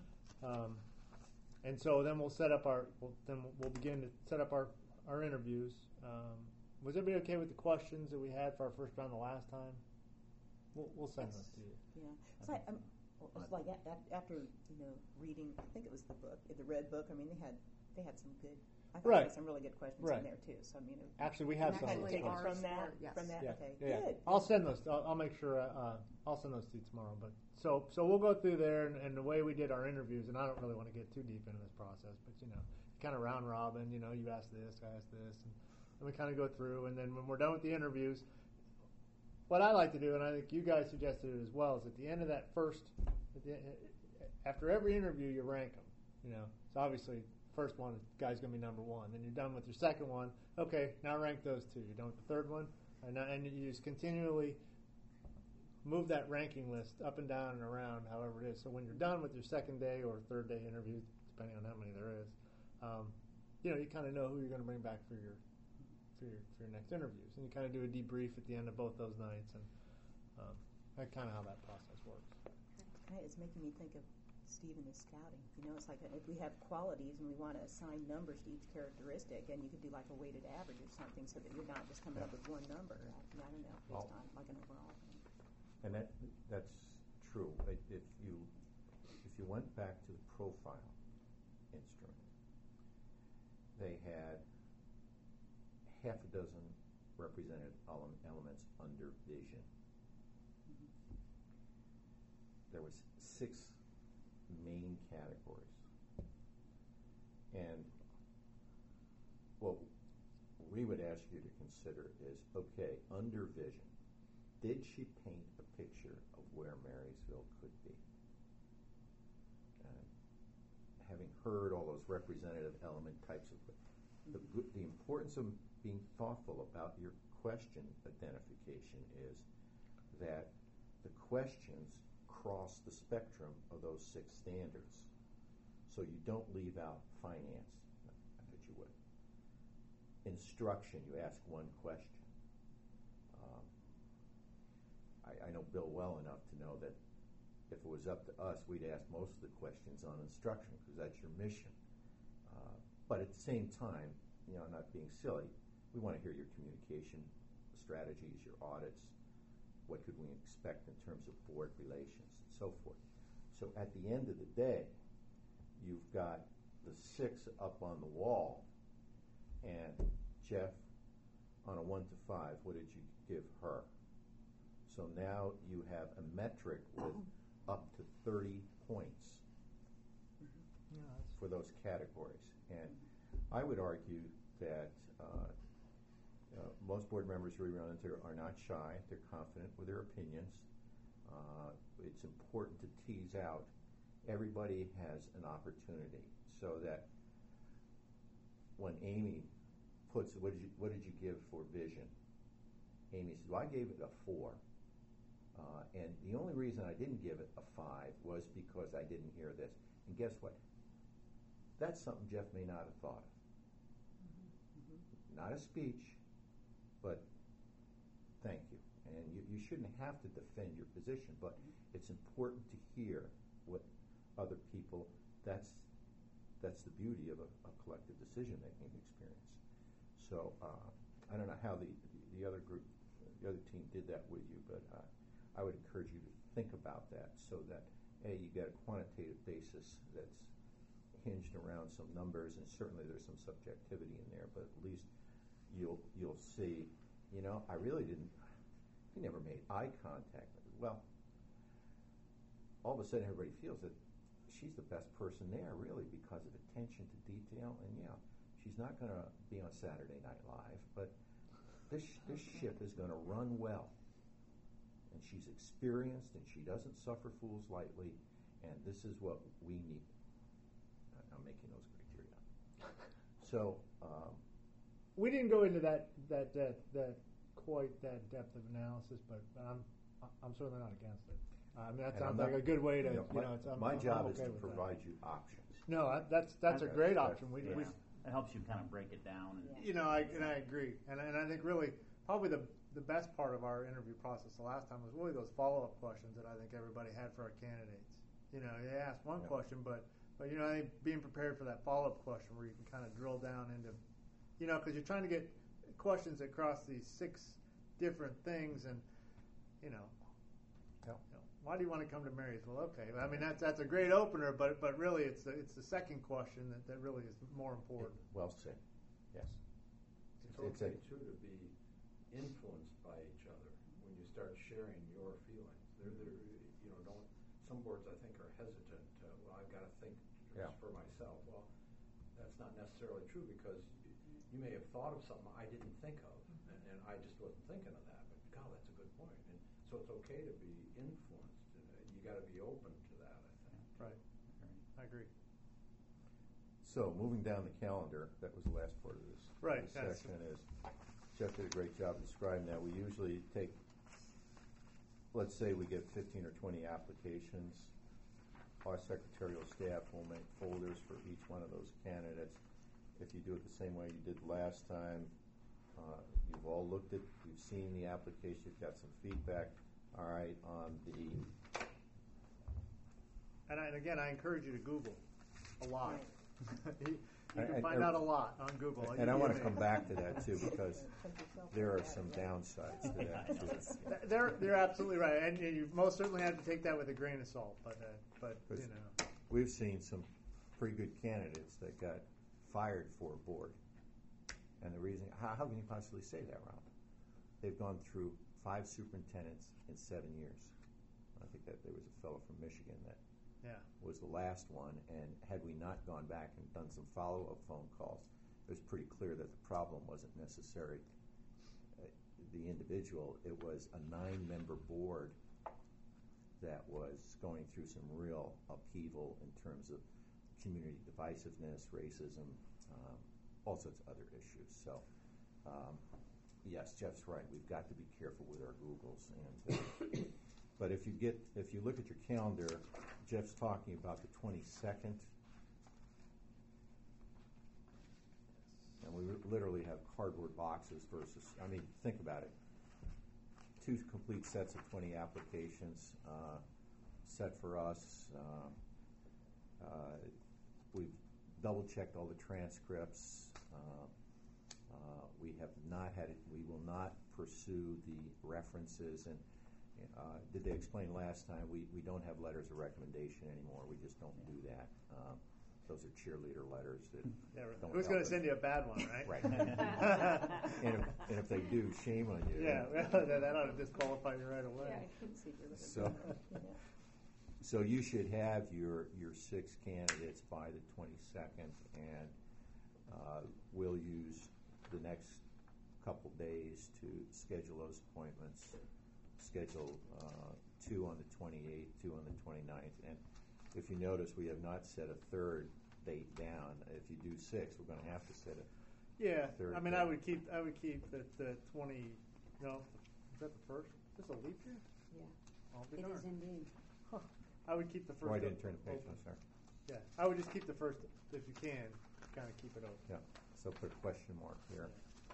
[SPEAKER 1] And so then we'll set up we'll begin to set up our interviews. Was everybody okay with the questions that we had for our first round the last time? We'll send those to you.
[SPEAKER 7] Yeah. So it's like after reading, I think it was the book, the red book. I mean, they had some good. I thought
[SPEAKER 1] Right.
[SPEAKER 7] they had some really good questions
[SPEAKER 1] Right.
[SPEAKER 7] in there too. So I mean,
[SPEAKER 1] Actually, we have
[SPEAKER 6] And
[SPEAKER 1] some.
[SPEAKER 7] kind of
[SPEAKER 1] of
[SPEAKER 6] actually
[SPEAKER 1] those
[SPEAKER 7] taken
[SPEAKER 6] ours
[SPEAKER 7] from that.
[SPEAKER 6] were- yes.
[SPEAKER 7] From that.
[SPEAKER 1] Yeah,
[SPEAKER 7] Okay.
[SPEAKER 1] yeah.
[SPEAKER 7] Good.
[SPEAKER 1] I'll send those. I'll make sure. I'll send those to you tomorrow. But so we'll go through there, and the way we did our interviews, and I don't really want to get too deep into this process, but kind of round robin. You ask this, I ask this, and we kind of go through, and then when we're done with the interviews, what I like to do, and I think you guys suggested it as well, is at the end of that after every interview, you rank them. So obviously. First one, guy's going to be number 1. Then you're done with your second one. Okay, now rank those 2. You're done with the third one, and you just continually move that ranking list up and down and around, however it is. So when you're done with your second day or third day interview, depending on how many there is, you kind of know who you're going to bring back for your next interviews, and you kind of do a debrief at the end of both those nights, and that's kind of how that process works.
[SPEAKER 7] It's making me think of Steve and his scouting. It's like if we have qualities and we want to assign numbers to each characteristic, and you could do like a weighted average or something, so that you're not just coming up with one number. I don't know, based on like an overall thing.
[SPEAKER 4] And that's true. If you went back to the profile instrument, they had half a dozen represented elements under vision. There was 6 main categories. And what we would ask you to consider is, okay, under vision, did she paint a picture of where Marysville could be? Having heard all those representative element types of the importance of being thoughtful about your question identification is that the questions cross the spectrum of those 6 standards. So you don't leave out finance. I bet you would. instruction, you ask one question. I know Bill well enough to know that if it was up to us, we'd ask most of the questions on instruction because that's your mission. But at the same time, not being silly, we want to hear your communication strategies, your audits, what could we expect in terms of board relations, and so forth. So at the end of the day, you've got the 6 up on the wall, and Jeff, on a 1 to 5, what did you give her? So now you have a metric with up to 30 points for those categories. And I would argue that most board members we run into are not shy. They're confident with their opinions. It's important to tease out. Everybody has an opportunity so that when Amy puts, what did you give for vision? Amy says, well, I gave it a 4. And the only reason I didn't give it a 5 was because I didn't hear this. And guess what? That's something Jeff may not have thought of. Not a speech, but thank you. And you shouldn't have to defend your position, but it's important to hear what other people, that's the beauty of a collective decision-making experience. So I don't know how the other group, the other team did that with you, but I would encourage you to think about that so that, A, you get a quantitative basis that's hinged around some numbers, and certainly there's some subjectivity in there, but at least you'll see, I really didn't, he never made eye contact. Well, all of a sudden everybody feels that she's the best person there, really, because of attention to detail, and she's not going to be on Saturday Night Live, but this ship is going to run well. And she's experienced, and she doesn't suffer fools lightly, and this is what we need. I'm making those criteria. So
[SPEAKER 1] we didn't go into that quite that depth of analysis, but I'm certainly not against it. I mean, that sounds like a good way to.
[SPEAKER 4] My job
[SPEAKER 1] I'm
[SPEAKER 4] is
[SPEAKER 1] okay
[SPEAKER 4] to
[SPEAKER 1] with
[SPEAKER 4] provide you options.
[SPEAKER 1] No, that's a great option. We
[SPEAKER 3] It helps you kind of break it down. And,
[SPEAKER 1] I agree, and I think really probably the best part of our interview process the last time was really those follow-up questions that I think everybody had for our candidates. They asked one question, but I think being prepared for that follow-up question where you can kind of drill down into, because you're trying to get questions that cross these 6 different things, and why do you want to come to Marysville? Okay, I mean that's a great opener, but really it's the second question that really is more important.
[SPEAKER 4] Well said. Yes.
[SPEAKER 5] It's okay too to be influenced by each other when you start sharing your feelings. Some boards I think are hesitant to, I've got to think just for myself. Well, that's not necessarily true because you may have thought of something I didn't think of, and I just wasn't thinking of that. But God, that's a good point. And so it's okay to be influenced. You got to be open to that, I think.
[SPEAKER 1] Right. I agree.
[SPEAKER 4] So moving down the calendar, that was the last part of this.
[SPEAKER 1] Right.
[SPEAKER 4] This section is Jeff did a great job describing that. We usually take, let's say we get 15 or 20 applications. Our secretarial staff will make folders for each one of those candidates. If you do it the same way you did last time, you've all looked at, you've seen the application, you've got some feedback. All right, on the...
[SPEAKER 1] And again, I encourage you to Google a lot.
[SPEAKER 7] Right.
[SPEAKER 1] You can find out a lot on Google.
[SPEAKER 4] And I want to come back to that too, because there are some downsides to that too.
[SPEAKER 1] They're absolutely right, and you most certainly have to take that with a grain of salt. But
[SPEAKER 4] we've seen some pretty good candidates that got fired for a board, and the reason, how can you possibly say that, Rob? They've gone through 5 superintendents in 7 years. I think that there was a fellow from Michigan that was the last one, and had we not gone back and done some follow-up phone calls, it was pretty clear that the problem wasn't necessarily the individual. It was a 9-member board that was going through some real upheaval in terms of community divisiveness, racism, all sorts of other issues. So, yes, Jeff's right. We've got to be careful with our Googles. And but if you look at your calendar, Jeff's talking about the 22nd. and we literally have cardboard boxes versus, I mean, think about it. 2 complete sets of 20 applications, set for us. We've double-checked all the transcripts. We have not had it, we will not pursue the references, and did they explain last time, we don't have letters of recommendation anymore, we just don't do that. Those are cheerleader letters that don't
[SPEAKER 1] Who's
[SPEAKER 4] help
[SPEAKER 1] going to
[SPEAKER 4] us.
[SPEAKER 1] send you a bad one, right?
[SPEAKER 4] Right. And if they do, shame on you.
[SPEAKER 1] Yeah, that ought to disqualify you right away.
[SPEAKER 7] See if you're looking
[SPEAKER 4] So-
[SPEAKER 7] for it, you know.
[SPEAKER 4] So you should have your 6 candidates by the 22nd, and we'll use the next couple days to schedule those appointments. Schedule 2 on the 28th, 2 on the 29th, and if you notice, we have not set a third date down. If you do 6, we're going to have to set a
[SPEAKER 1] Yeah,
[SPEAKER 4] third.
[SPEAKER 1] I mean,
[SPEAKER 4] date.
[SPEAKER 1] I would keep the 20. No, is that the first? Is this a leap year?
[SPEAKER 6] Yeah,
[SPEAKER 1] I'll be
[SPEAKER 6] it
[SPEAKER 1] darned.
[SPEAKER 6] is indeed.
[SPEAKER 1] I would keep the first.
[SPEAKER 4] Oh, I didn't turn the page,
[SPEAKER 1] open.
[SPEAKER 4] I'm sorry.
[SPEAKER 1] Yeah, I would just keep the first if you can. Kind of keep it open.
[SPEAKER 4] Yeah, so put a question mark here.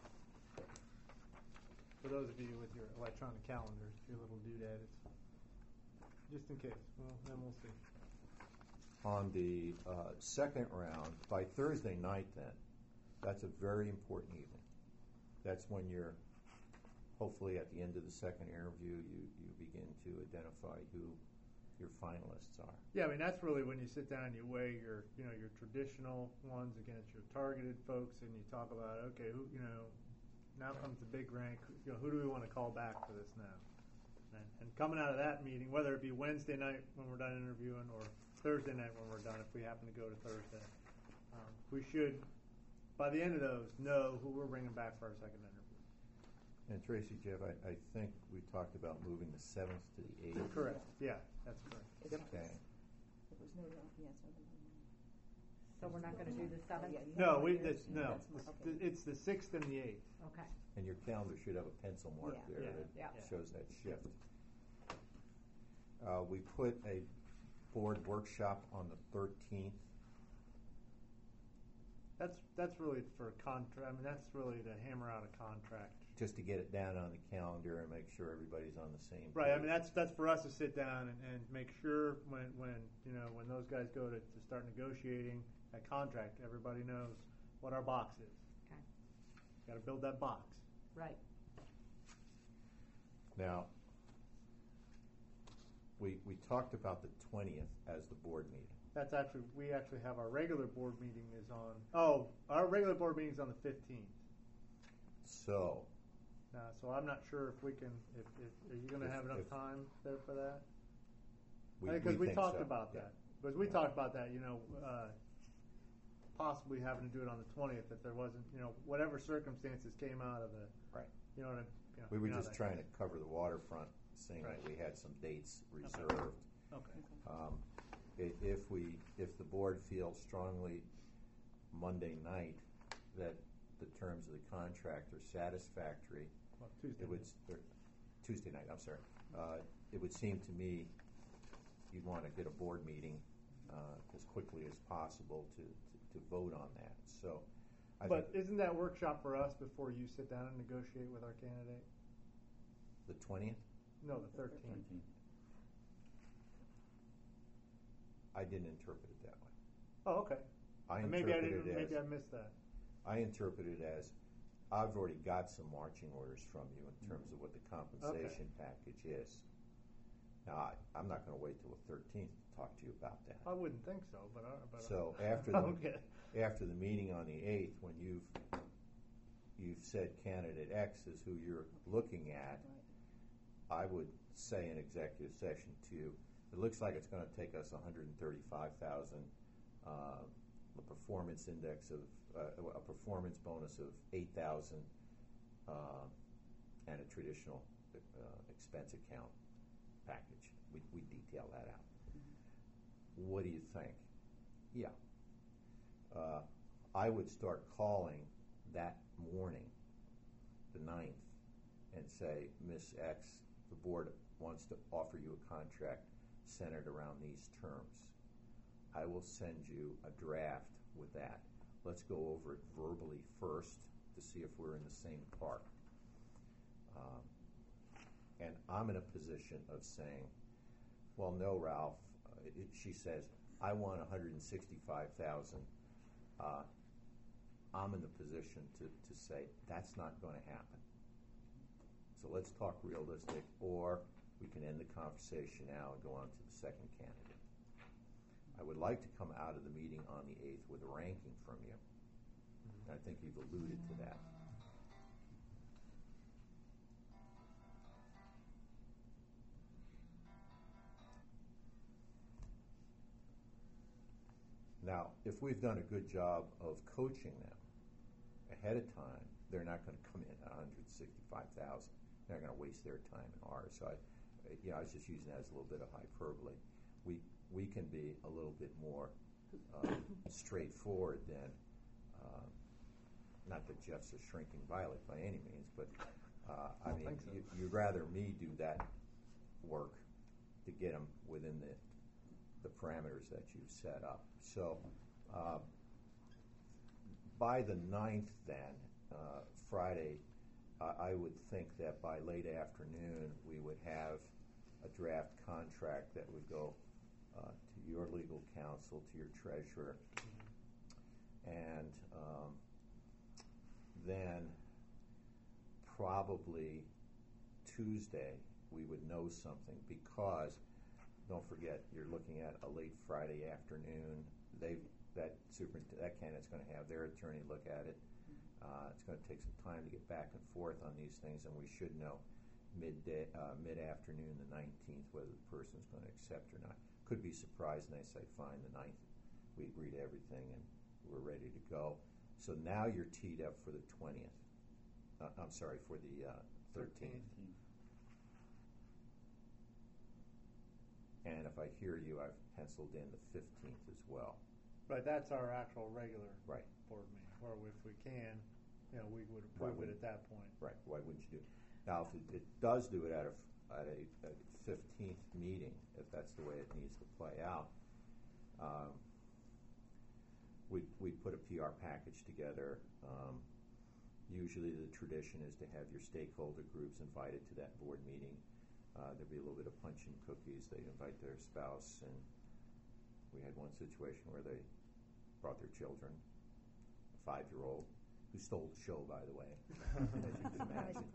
[SPEAKER 1] For those of you with your electronic calendars, your little doodad, it's just in case. Well, then we'll see.
[SPEAKER 4] On the second round, by Thursday night then, that's a very important evening. That's when you're, hopefully at the end of the second interview, you begin to identify who your finalists are.
[SPEAKER 1] Yeah, I mean that's really when you sit down and you weigh your traditional ones against your targeted folks, and you talk about okay, who now comes the big rank. Who do we want to call back for this now? And coming out of that meeting, whether it be Wednesday night when we're done interviewing or Thursday night when we're done, if we happen to go to Thursday, we should, by the end of those, know who we're bringing back for our second interview.
[SPEAKER 4] And Tracy, Jeff, I think we talked about moving the 7th to the 8th.
[SPEAKER 1] Correct. Yeah, that's correct.
[SPEAKER 4] Okay.
[SPEAKER 7] There was no, yes, I remember.
[SPEAKER 8] So we're not gonna do the
[SPEAKER 7] Oh,
[SPEAKER 8] seventh?
[SPEAKER 7] yeah, you have
[SPEAKER 1] No,
[SPEAKER 7] one
[SPEAKER 1] we
[SPEAKER 7] here.
[SPEAKER 1] that's, no.
[SPEAKER 7] That's my- okay.
[SPEAKER 1] It's the 6th and the 8th.
[SPEAKER 8] Okay.
[SPEAKER 4] And your calendar should have a pencil mark
[SPEAKER 7] Yeah.
[SPEAKER 4] there
[SPEAKER 1] Yeah.
[SPEAKER 4] that
[SPEAKER 8] Yeah.
[SPEAKER 4] shows that shift. We put a board workshop on the 13th.
[SPEAKER 1] That's really for contract. I mean, that's really to hammer out a contract.
[SPEAKER 4] Just to get it down on the calendar and make sure everybody's on the same
[SPEAKER 1] Right. I
[SPEAKER 4] page.
[SPEAKER 1] mean, that's for us to sit down and make sure when those guys go to start negotiating that contract, everybody knows what our box is.
[SPEAKER 8] Okay.
[SPEAKER 1] Got to build that box.
[SPEAKER 8] Right.
[SPEAKER 4] Now, we talked about the 20th as the board meeting.
[SPEAKER 1] That's we actually have our regular board meeting is on. Our regular board meeting is on the 15th.
[SPEAKER 4] So,
[SPEAKER 1] So I'm not sure if we can. If are you going to have enough
[SPEAKER 4] If-
[SPEAKER 1] time there for that?
[SPEAKER 4] we
[SPEAKER 1] Because we
[SPEAKER 4] think
[SPEAKER 1] talked
[SPEAKER 4] so,
[SPEAKER 1] about
[SPEAKER 4] yeah.
[SPEAKER 1] that. Because we talked about that, possibly having to do it on the 20th if there wasn't, whatever circumstances came out of the,
[SPEAKER 4] Right.
[SPEAKER 1] you
[SPEAKER 4] We were
[SPEAKER 1] know
[SPEAKER 4] just
[SPEAKER 1] that-
[SPEAKER 4] trying to cover the waterfront, seeing
[SPEAKER 1] Right.
[SPEAKER 4] that we had some dates reserved.
[SPEAKER 1] Okay.
[SPEAKER 4] If the board feels strongly Monday night that the terms of the contract are satisfactory,
[SPEAKER 1] Well, Tuesday.
[SPEAKER 4] it would, or Tuesday night, I'm sorry, it would seem to me you'd want to get a board meeting as quickly as possible to vote on that. So, I
[SPEAKER 1] But
[SPEAKER 4] think
[SPEAKER 1] isn't that workshop for us before you sit down and negotiate with our candidate?
[SPEAKER 4] the 20th,
[SPEAKER 1] No, the 13th.
[SPEAKER 4] I didn't interpret it that way.
[SPEAKER 1] Oh, okay.
[SPEAKER 4] I
[SPEAKER 1] Maybe I
[SPEAKER 4] interpreted
[SPEAKER 1] didn't.
[SPEAKER 4] it as,
[SPEAKER 1] Maybe I missed that.
[SPEAKER 4] I interpret it as, I've already got some marching orders from you in terms of what the compensation package is. Now, I'm not going to wait till the 13th to talk to you about that.
[SPEAKER 1] I wouldn't think so, but
[SPEAKER 4] So after the
[SPEAKER 1] okay.
[SPEAKER 4] after the meeting on the 8th, when you've said candidate X is who you're looking at, I would say in executive session to you, it looks like it's going to take us 135,000, a performance index of a performance bonus of 8,000, and a traditional expense account package. We detail that out. What do you think? Yeah. I would start calling that morning, the 9th, and say, Miss X, the board wants to offer you a contract centered around these terms. I will send you a draft with that. let's go over it verbally first to see if we're in the same park. And I'm in a position of saying, well, no, Ralph. She says, I want 165,000. I'm in the position to say that's not going to happen. So let's talk realistic, or we can end the conversation now and go on to the second candidate. I would like to come out of the meeting on the 8th with a ranking from you. And I think you've alluded to that. Now, if we've done a good job of coaching them ahead of time, they're not going to come in at 165,000. They're going to waste their time and ours. So I was just using that as a little bit of hyperbole. We can be a little bit more straightforward than, not that Jeff's a shrinking violet by any means, but I mean,
[SPEAKER 1] think so.
[SPEAKER 4] you'd rather me do that work to get them within the parameters that you've set up. So by the 9th then, Friday, I would think that by late afternoon we would have a draft contract that would go to your legal counsel, to your treasurer, and then probably Tuesday we would know something, because don't forget, you're looking at a late Friday afternoon. That candidate's going to have their attorney look at it. It's going to take some time to get back and forth on these things, and we should know mid-afternoon, the 19th, whether the person's going to accept or not. Could be surprised, and they say, fine, the 9th, we agree to everything, and we're ready to go. So now you're teed up for the 20th. I'm sorry, for the 13th. And if I hear you, I've penciled in the 15th as well.
[SPEAKER 1] Right, that's our actual regular
[SPEAKER 4] Right.
[SPEAKER 1] board meeting, or if we can, we would approve it at that point.
[SPEAKER 4] Right. Why wouldn't you do it? Now, if it does do it at a 15th meeting, if that's the way it needs to play out, we put a PR package together. Usually the tradition is to have your stakeholder groups invited to that board meeting. There'd be a little bit of punch and cookies. They'd invite their spouse, and we had one situation where they brought their children, a 5-year-old, who stole the show, by the way, as you can imagine,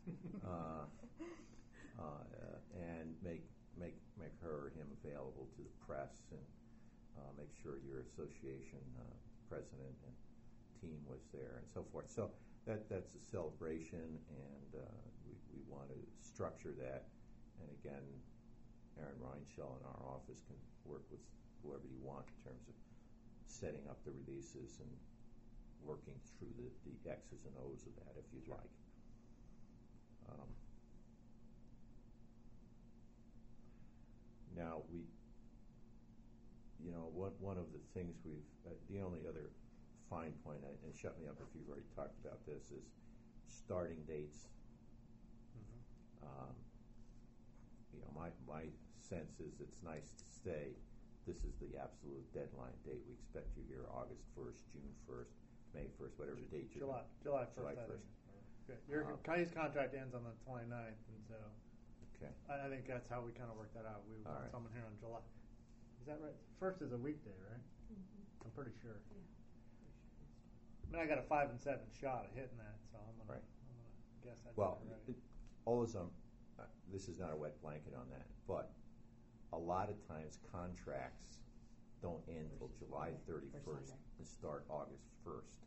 [SPEAKER 4] and make her or him available to the press, and make sure your association president and team was there, and so forth. So that's a celebration, and we want to structure that. And again, Aaron Reinschel in our office can work with whoever you want in terms of setting up the releases and working through the X's and O's of that, if you'd like. Now, one of the things the only other fine point, and shut me up if you've already talked about this, is starting dates. My sense is it's nice to say this is the absolute deadline date. We expect you here August 1st, June 1st, May 1st, whatever date you're
[SPEAKER 1] July 1st.
[SPEAKER 4] July
[SPEAKER 1] I
[SPEAKER 4] 1st.
[SPEAKER 1] think. Your his contract ends on the 29th, and so
[SPEAKER 4] Okay.
[SPEAKER 1] I think that's how we kind of work that out. We would
[SPEAKER 4] All
[SPEAKER 1] want
[SPEAKER 4] right.
[SPEAKER 1] someone here on July. Is that right? First is a weekday, right? I'm pretty sure. I mean, I got a 5 and 7 shot at hitting that, so I'm gonna guess I did
[SPEAKER 4] Well,
[SPEAKER 1] it right.
[SPEAKER 4] this is not a wet blanket on that, but a lot of times contracts don't end until July 31st and start August 1st.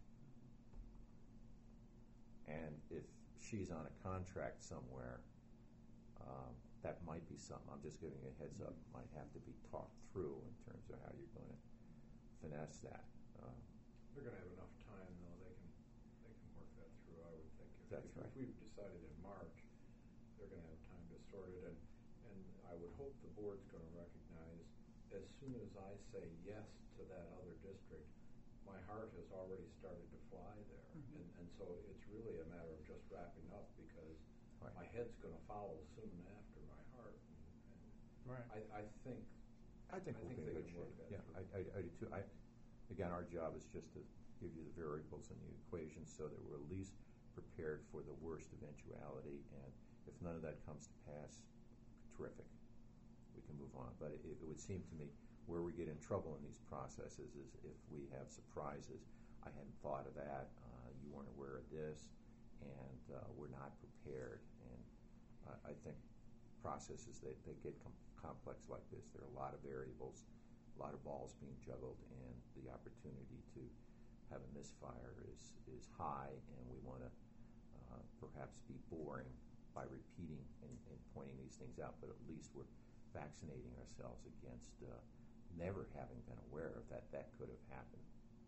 [SPEAKER 4] And if she's on a contract somewhere, that might be something. I'm just giving you a heads up. Might have to be talked through in terms of how you're going to finesse that.
[SPEAKER 5] They're going to have enough time, though. They can work that through, I would think.
[SPEAKER 4] That's right.
[SPEAKER 5] If we've decided in March, they're going to have time to sort it. And I would hope the board's going to recognize, as soon as I say yes to that other district, my heart has already started to fly there. And so it's really a matter of just wrapping up, because
[SPEAKER 4] Right.
[SPEAKER 5] my head's going to follow soon after my heart.
[SPEAKER 1] Right.
[SPEAKER 5] I think
[SPEAKER 4] I think we'll be in
[SPEAKER 5] they
[SPEAKER 4] good
[SPEAKER 5] can work
[SPEAKER 4] shape.
[SPEAKER 5] that
[SPEAKER 4] Yeah,
[SPEAKER 5] through.
[SPEAKER 4] I do too. Again, our job is just to give you the variables in the equation so that we're at least prepared for the worst eventuality. And if none of that comes to pass, terrific. We can move on. But it would seem to me where we get in trouble in these processes is if we have surprises. I hadn't thought of that. You weren't aware of this, and we're not prepared. And I think processes that get complex like this, there are a lot of variables, a lot of balls being juggled, and the opportunity to have a misfire is high, and we want to perhaps be boring by repeating and pointing these things out, but at least we're vaccinating ourselves against never having been aware of that could have happened.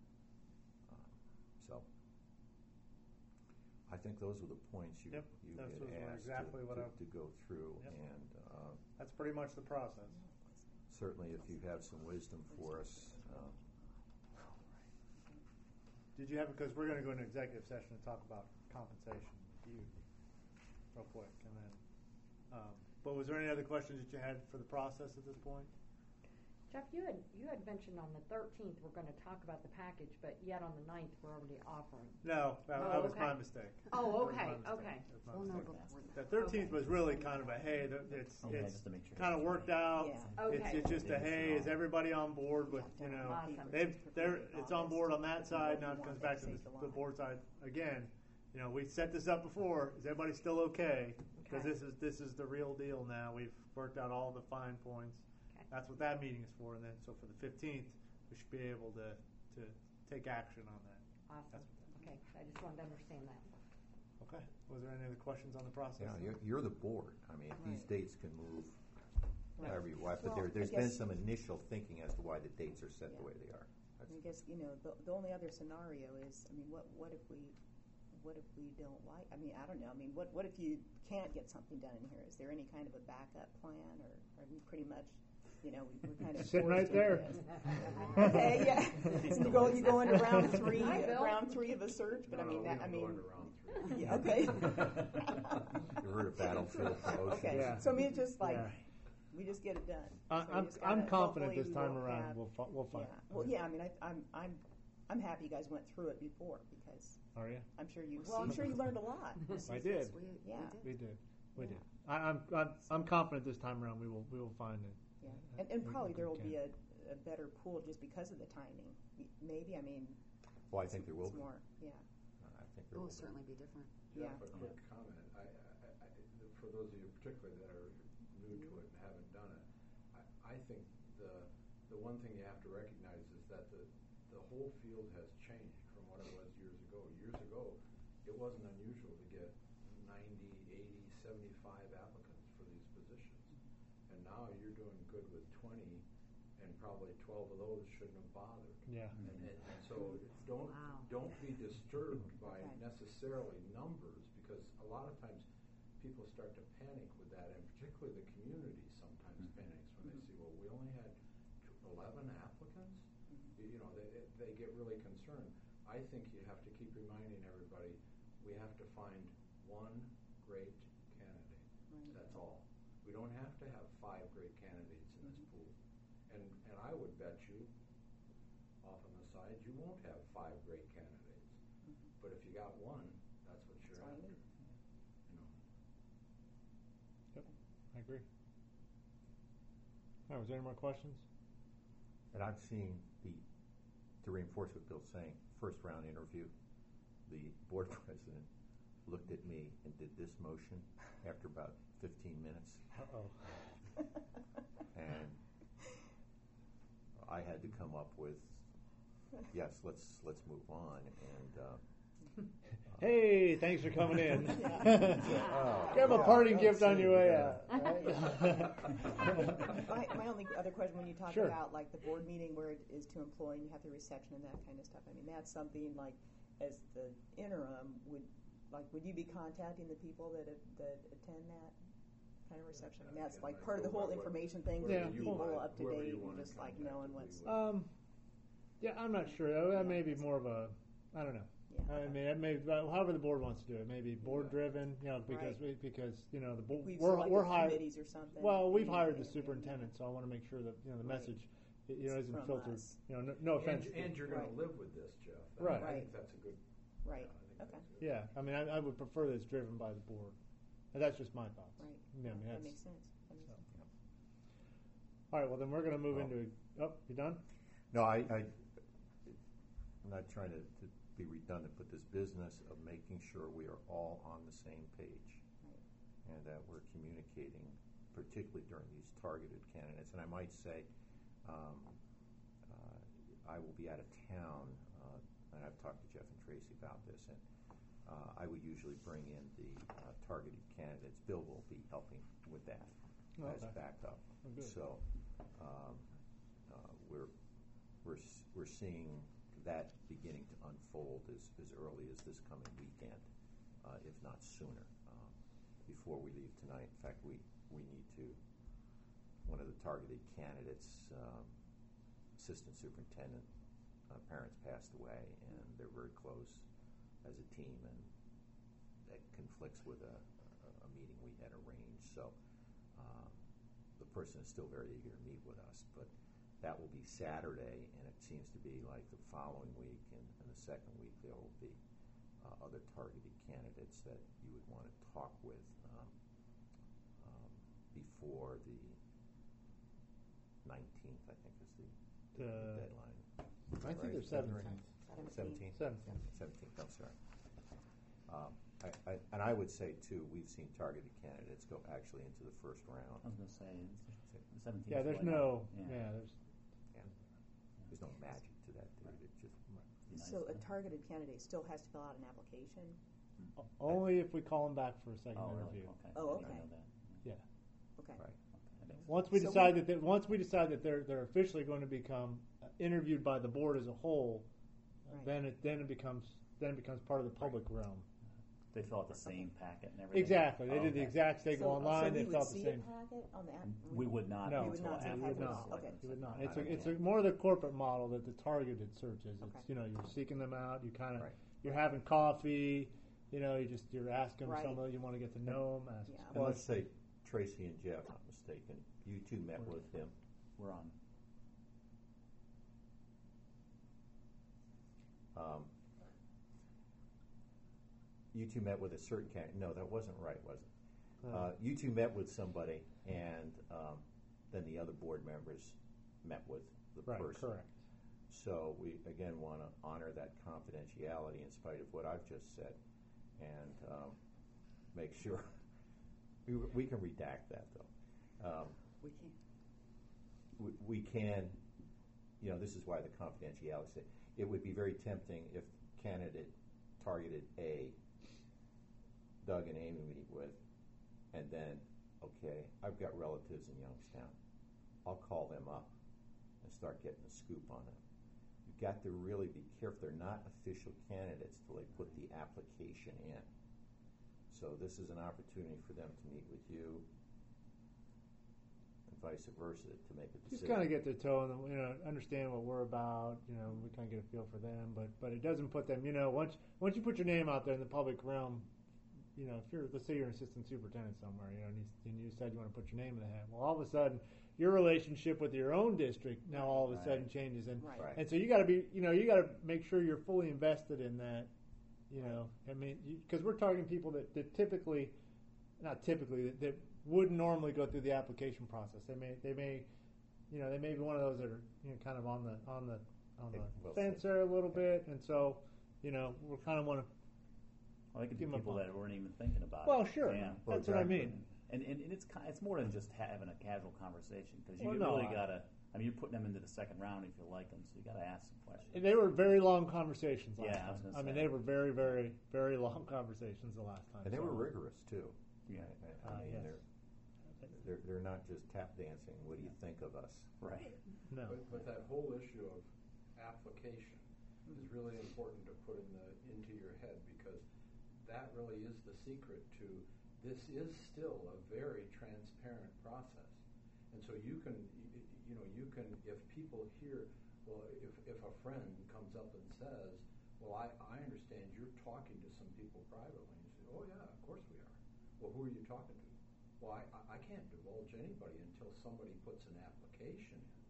[SPEAKER 4] So I think those were the points you had asked
[SPEAKER 1] exactly
[SPEAKER 4] to go through.
[SPEAKER 1] Yep.
[SPEAKER 4] And
[SPEAKER 1] that's pretty much the process.
[SPEAKER 4] certainly if you have some wisdom for us.
[SPEAKER 1] Did you have, because we're going to go into executive session and talk about compensation with you real quick, and then, but was there any other questions that you had for the process at this point?
[SPEAKER 8] Jeff, you had mentioned on the 13th we're going to talk about the package, but yet on the 9th we're already offering.
[SPEAKER 1] No, that was
[SPEAKER 8] okay.
[SPEAKER 1] my mistake.
[SPEAKER 8] Oh,
[SPEAKER 1] That was
[SPEAKER 8] okay,
[SPEAKER 1] my
[SPEAKER 8] okay.
[SPEAKER 1] mistake. That was my mistake. The 13th was really kind of a, hey, it's
[SPEAKER 3] just to make sure.
[SPEAKER 1] kind of worked out.
[SPEAKER 7] Yeah.
[SPEAKER 8] Okay.
[SPEAKER 1] It's just a, hey, is everybody on board with, you know,
[SPEAKER 8] Awesome.
[SPEAKER 1] it's on board on that side. Now it comes back to the board side again. You know, we set this up before. Is everybody still okay? Because
[SPEAKER 8] Okay.
[SPEAKER 1] this is the real deal now. We've worked out all the fine points.
[SPEAKER 8] Okay.
[SPEAKER 1] That's what that meeting is for. And then, so for the 15th, we should be able to take action on that.
[SPEAKER 8] Awesome. Okay, I just wanted to understand that.
[SPEAKER 1] Okay. Was there any other questions on the process?
[SPEAKER 4] Yeah, you're the board. I mean, these dates can move however you want, but
[SPEAKER 7] Well,
[SPEAKER 4] there's
[SPEAKER 7] I
[SPEAKER 4] been
[SPEAKER 7] guess-
[SPEAKER 4] some initial thinking as to why the dates are set the
[SPEAKER 7] Yeah.
[SPEAKER 4] way they are.
[SPEAKER 7] I guess, you know, the only other scenario is, I mean, what if we don't like, I mean, I don't know, I mean, what if you can't get something done in here? Is there any kind of a backup plan, or are we pretty much, you know, we're kind of
[SPEAKER 1] Sitting right
[SPEAKER 7] forced into
[SPEAKER 1] there.
[SPEAKER 7] this? Okay, yeah. So you go into round three of a search, but I mean,
[SPEAKER 5] we don't go into round three.
[SPEAKER 7] yeah, okay.
[SPEAKER 4] You heard of battlefield promotion.
[SPEAKER 7] Okay,
[SPEAKER 1] Yeah.
[SPEAKER 7] so I mean, it's just like,
[SPEAKER 1] Yeah.
[SPEAKER 7] we just get it done. So we
[SPEAKER 1] I'm
[SPEAKER 7] just gotta-
[SPEAKER 1] confident
[SPEAKER 7] hopefully
[SPEAKER 1] this
[SPEAKER 7] we
[SPEAKER 1] time
[SPEAKER 7] won't
[SPEAKER 1] around
[SPEAKER 7] have-
[SPEAKER 1] we'll find.
[SPEAKER 7] Yeah, well, yeah, I mean, I'm happy you guys went through it before, because
[SPEAKER 1] Are you?
[SPEAKER 7] I'm sure you learned a lot.
[SPEAKER 1] I did.
[SPEAKER 7] Yeah.
[SPEAKER 1] We did. We
[SPEAKER 7] Yeah.
[SPEAKER 1] did. I'm confident this time around we will find it.
[SPEAKER 7] Yeah, and probably there will
[SPEAKER 1] Okay.
[SPEAKER 7] be a better pool just because of the timing. Maybe, I mean,
[SPEAKER 4] Well, I think there will
[SPEAKER 7] it's
[SPEAKER 4] be.
[SPEAKER 7] more, yeah,
[SPEAKER 4] I think
[SPEAKER 6] It
[SPEAKER 4] there
[SPEAKER 6] will
[SPEAKER 4] will be.
[SPEAKER 6] certainly be different.
[SPEAKER 7] yeah.
[SPEAKER 5] Jeff, a quick comment. For those of you particularly that are new to it and haven't done it, I think the one thing you have to recognize is that the whole field has changed from what it was years ago. Years ago, it wasn't unusual to get 90, 80, 75 applicants for these positions. And now you're doing good with 20, and probably 12 of those shouldn't have bothered.
[SPEAKER 1] Yeah.
[SPEAKER 5] And so don't be disturbed by
[SPEAKER 7] Okay.
[SPEAKER 5] necessarily numbers, because a lot of times people start to panic with that, and particularly the community sometimes panics when they see, well, we only had 11 applicants. You know, they get really concerned. I think you have to keep reminding everybody, we have to find one great candidate.
[SPEAKER 7] Right.
[SPEAKER 5] That's all. We don't have to have 5 great candidates in this pool. And I would bet you, off on the side, you won't have 5 great candidates. But if you got one, that's what you're
[SPEAKER 7] That's all
[SPEAKER 5] after.
[SPEAKER 7] you need.
[SPEAKER 5] You know.
[SPEAKER 1] Yep, I agree. All right, was there any more questions?
[SPEAKER 4] And I've seen to reinforce what Bill's saying, first round interview, the board president looked at me and did this motion after about 15 minutes.
[SPEAKER 1] Uh-oh.
[SPEAKER 4] And I had to come up with, yes, let's move on. And
[SPEAKER 1] Hey, thanks for coming in.
[SPEAKER 4] Oh,
[SPEAKER 1] Give him a
[SPEAKER 4] yeah,
[SPEAKER 1] parting
[SPEAKER 4] that's
[SPEAKER 1] gift on
[SPEAKER 4] it,
[SPEAKER 1] your way
[SPEAKER 4] yeah.
[SPEAKER 1] out.
[SPEAKER 7] My only other question, when you talk
[SPEAKER 1] Sure.
[SPEAKER 7] about like the board meeting where it is to employ and you have the reception and that kind of stuff, I mean, that's something like, as the interim, would you be contacting the people that attend that kind of reception? I mean, that's like part of the whole information thing,
[SPEAKER 1] Yeah.
[SPEAKER 7] keeping people up to
[SPEAKER 5] Whoever
[SPEAKER 7] date
[SPEAKER 5] you
[SPEAKER 7] and
[SPEAKER 5] wanna
[SPEAKER 7] just like
[SPEAKER 5] contact
[SPEAKER 7] knowing
[SPEAKER 5] would
[SPEAKER 7] what's,
[SPEAKER 5] be
[SPEAKER 1] Yeah, I'm not sure. That may be more of a, I don't know.
[SPEAKER 7] yeah.
[SPEAKER 1] I mean, it may, however the board wants to do it. Maybe board driven, you know, because because you know the board
[SPEAKER 7] We've
[SPEAKER 1] we're
[SPEAKER 7] selected
[SPEAKER 1] hired.
[SPEAKER 7] committees or something.
[SPEAKER 1] Well, we've
[SPEAKER 7] Yeah,
[SPEAKER 1] hired the
[SPEAKER 7] yeah,
[SPEAKER 1] superintendent, so I want to make sure that you know the
[SPEAKER 7] Right.
[SPEAKER 1] message isn't
[SPEAKER 7] From
[SPEAKER 1] filtered.
[SPEAKER 7] us.
[SPEAKER 1] No offense.
[SPEAKER 5] And you're going
[SPEAKER 7] Right.
[SPEAKER 5] to live with this, Jeff.
[SPEAKER 1] Right.
[SPEAKER 5] I think that's a good.
[SPEAKER 7] Right.
[SPEAKER 5] I think
[SPEAKER 7] Okay.
[SPEAKER 5] that's good.
[SPEAKER 1] Yeah, I mean, I would prefer that it's driven by the board. And that's just my thoughts.
[SPEAKER 7] Right.
[SPEAKER 1] Yeah, I mean,
[SPEAKER 7] That
[SPEAKER 1] that's,
[SPEAKER 7] makes sense. That makes
[SPEAKER 1] so.
[SPEAKER 7] sense.
[SPEAKER 1] All right, well, then we're going to move
[SPEAKER 4] Oh.
[SPEAKER 1] into. Oh, you done?
[SPEAKER 4] No, I'm not trying to be redundant, but this business of making sure we are all on the same page
[SPEAKER 7] Right.
[SPEAKER 4] and that we're communicating, particularly during these targeted candidates. And I might say, I will be out of town, and I've talked to Jeff and Tracy about this, and I would usually bring in the targeted candidates. Bill will be helping with that as
[SPEAKER 1] Okay.
[SPEAKER 4] backup.
[SPEAKER 1] Oh, good.
[SPEAKER 4] So we're seeing that beginning to unfold as early as this coming weekend, if not sooner, before we leave tonight. In fact, we need to, one of the targeted candidates, assistant superintendent, parents passed away, and they're very close as a team, and that conflicts with a meeting we had arranged. So the person is still very eager to meet with us, but that will be Saturday, and it seems to be like the following week and the second week there will be other targeted candidates that you would want to talk with before the 19th, I think, is the deadline.
[SPEAKER 1] I think there's 17.
[SPEAKER 4] 17th? 17th, I'm sorry. And I would say, too, we've seen targeted candidates go actually into the first round.
[SPEAKER 3] I was going to say, the 17th.
[SPEAKER 1] Yeah, there's no. Yeah, there's.
[SPEAKER 4] There's no magic to that, dude. It just,
[SPEAKER 7] So a targeted candidate still has to fill out an application?
[SPEAKER 1] Only if we call them back for a second
[SPEAKER 3] Oh,
[SPEAKER 1] interview.
[SPEAKER 3] really? Okay.
[SPEAKER 7] Oh,
[SPEAKER 3] I didn't
[SPEAKER 7] okay.
[SPEAKER 3] know that.
[SPEAKER 1] Yeah.
[SPEAKER 7] Okay.
[SPEAKER 4] right.
[SPEAKER 3] Okay.
[SPEAKER 1] Once we
[SPEAKER 7] So
[SPEAKER 1] decide that they're officially going to become interviewed by the board as a whole,
[SPEAKER 7] Right.
[SPEAKER 1] then it becomes part of the public realm.
[SPEAKER 3] They fill out the same packet and everything?
[SPEAKER 1] Exactly. They
[SPEAKER 3] Oh,
[SPEAKER 1] did the
[SPEAKER 3] okay.
[SPEAKER 1] exact. They go online.
[SPEAKER 7] So
[SPEAKER 1] They
[SPEAKER 7] we
[SPEAKER 1] fill
[SPEAKER 7] would
[SPEAKER 1] out the
[SPEAKER 7] see
[SPEAKER 1] same.
[SPEAKER 7] a packet on the app?
[SPEAKER 3] We would not.
[SPEAKER 1] No.
[SPEAKER 7] You would
[SPEAKER 3] until
[SPEAKER 7] not
[SPEAKER 3] after
[SPEAKER 7] have
[SPEAKER 1] would
[SPEAKER 3] the
[SPEAKER 1] not.
[SPEAKER 3] selection.
[SPEAKER 7] Okay.
[SPEAKER 1] You would not.
[SPEAKER 3] I
[SPEAKER 1] It's
[SPEAKER 3] understand.
[SPEAKER 1] more the corporate model that the targeted search is. It's
[SPEAKER 7] Okay.
[SPEAKER 1] you're seeking them out. You kind of
[SPEAKER 4] Right.
[SPEAKER 1] you're having coffee. You're asking
[SPEAKER 7] Right.
[SPEAKER 1] somebody you want to get to know them. Ask
[SPEAKER 7] Yeah.
[SPEAKER 4] And let's
[SPEAKER 1] questions.
[SPEAKER 4] say Tracy and Jeff, not mistaken, you two met with him.
[SPEAKER 3] We're on.
[SPEAKER 4] You two met with a certain candidate. No, that wasn't right, was it? You two met with somebody, and then the other board members met with the
[SPEAKER 1] Right.
[SPEAKER 4] person.
[SPEAKER 1] Correct.
[SPEAKER 4] So we, again, want to honor that confidentiality in spite of what I've just said, and make sure we can redact that, though.
[SPEAKER 6] We can't.
[SPEAKER 4] We can, this is why the confidentiality. It would be very tempting if candidate targeted A, Doug and Amy meet with, and then, okay, I've got relatives in Youngstown. I'll call them up and start getting the scoop on it. You've got to really be careful. They're not official candidates till they put the application in. So this is an opportunity for them to meet with you, and vice versa, to make a decision.
[SPEAKER 1] Just kind of get their toe in the, understand what we're about. We kind of get a feel for them, but it doesn't put them. Once you put your name out there in the public realm, if let's say you're an assistant superintendent somewhere, and you decide you want to put your name in the hat. Well, all of a sudden, your relationship with your own district now all of a sudden changes, and
[SPEAKER 7] Right.
[SPEAKER 1] and so you got to be, you got to make sure you're fully invested in that. I mean, because we're targeting people that typically, not typically, that wouldn't normally go through the application process. They may be one of those that are kind of on the
[SPEAKER 4] Well
[SPEAKER 1] fence
[SPEAKER 4] said.
[SPEAKER 1] there a little bit, and so we kind of want to.
[SPEAKER 3] Well, they could be
[SPEAKER 1] Give 'em a
[SPEAKER 3] people
[SPEAKER 1] bump.
[SPEAKER 3] that weren't even thinking about
[SPEAKER 1] Well,
[SPEAKER 3] it.
[SPEAKER 1] sure.
[SPEAKER 3] Yeah.
[SPEAKER 1] That's what I mean.
[SPEAKER 3] And it's more than just having a casual conversation, because you
[SPEAKER 1] Well, no,
[SPEAKER 3] really
[SPEAKER 1] I-
[SPEAKER 3] got to. I mean, you're putting them into the second round if you like them, so you got to ask some questions.
[SPEAKER 1] They were very long conversations last
[SPEAKER 3] Yeah, I was
[SPEAKER 1] time.
[SPEAKER 3] gonna
[SPEAKER 1] I mean,
[SPEAKER 3] say.
[SPEAKER 1] they were very, very, very long conversations the last time.
[SPEAKER 4] And they
[SPEAKER 1] so-
[SPEAKER 4] were rigorous, too.
[SPEAKER 3] Yeah.
[SPEAKER 4] I mean,
[SPEAKER 1] Yes.
[SPEAKER 4] they're not just tap dancing. What do you think of us?
[SPEAKER 3] Right.
[SPEAKER 1] No.
[SPEAKER 5] But that whole issue of application is really important to put into your head, because that really is the secret to this is still a very transparent process. And so you can, if people hear, well, if a friend comes up and says, well, I understand you're talking to some people privately, and you say, oh yeah, of course we are. Well, who are you talking to? Well, I can't divulge anybody until somebody puts an application in.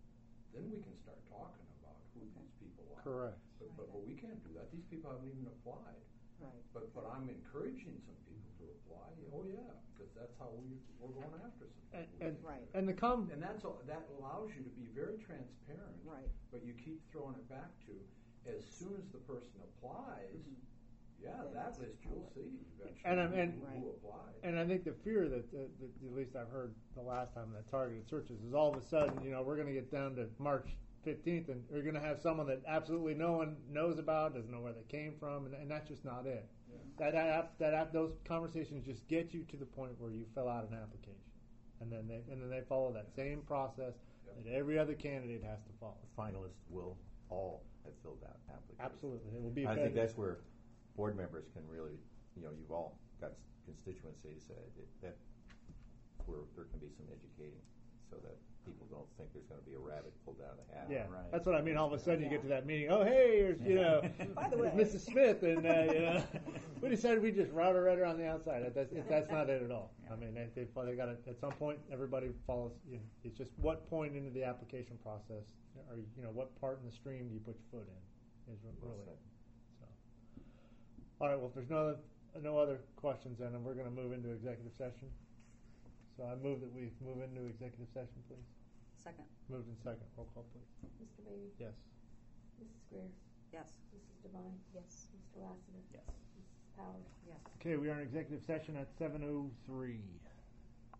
[SPEAKER 5] then we can start talking about who these people are.
[SPEAKER 1] Correct.
[SPEAKER 5] But we can't do that. These people haven't even applied.
[SPEAKER 7] Right.
[SPEAKER 5] But I'm encouraging some people to apply. Oh yeah, because that's how we're going after some people.
[SPEAKER 1] And
[SPEAKER 7] Right.
[SPEAKER 1] and the
[SPEAKER 5] And that allows you to be very transparent.
[SPEAKER 7] Right.
[SPEAKER 5] But you keep throwing it back to, as soon as the person applies, yeah,
[SPEAKER 7] Then
[SPEAKER 5] that
[SPEAKER 7] it's
[SPEAKER 5] list you'll see eventually
[SPEAKER 1] And
[SPEAKER 5] who applied.
[SPEAKER 1] And I think the fear that at least I've heard the last time that targeted searches is all of a sudden, we're going to get down to March 15th and you're going to have someone that absolutely no one knows about, doesn't know where they came from, and that's just not it.
[SPEAKER 5] Yeah.
[SPEAKER 1] Those conversations just get you to the point where you fill out an application, and then they follow that same process that every other candidate has to follow.
[SPEAKER 4] The finalists will all have filled out applications.
[SPEAKER 1] Absolutely, it will be.
[SPEAKER 4] I think that's where board members can really, you've all got constituencies that's where there can be some educating, so that people don't think there's going to be a rabbit pulled down the hat.
[SPEAKER 1] Yeah,
[SPEAKER 3] Right.
[SPEAKER 1] that's what I mean. All of a sudden, you get to that meeting. Oh, hey, here's
[SPEAKER 7] By the way.
[SPEAKER 1] Mrs. Smith, and we decided we just route her right around the outside. That's not it at all. I mean, they got to, at some point, everybody follows. It's just what point into the application process, or what part in the stream do you put your foot in? Is
[SPEAKER 4] Well
[SPEAKER 1] really
[SPEAKER 4] said.
[SPEAKER 1] so. All right. Well, if there's no other questions, then we're going to move into executive session. So I move that we move into executive session, please.
[SPEAKER 6] Second.
[SPEAKER 1] Moved in second. Roll call, please.
[SPEAKER 2] Mr. Beatty?
[SPEAKER 1] Yes.
[SPEAKER 2] Mrs. Greer?
[SPEAKER 6] Yes.
[SPEAKER 2] Mrs. Devine?
[SPEAKER 7] Yes.
[SPEAKER 2] Mr. Lassiter?
[SPEAKER 3] Yes.
[SPEAKER 2] Mrs. Powers?
[SPEAKER 6] Yes.
[SPEAKER 1] Okay, we are in executive session at 7:03.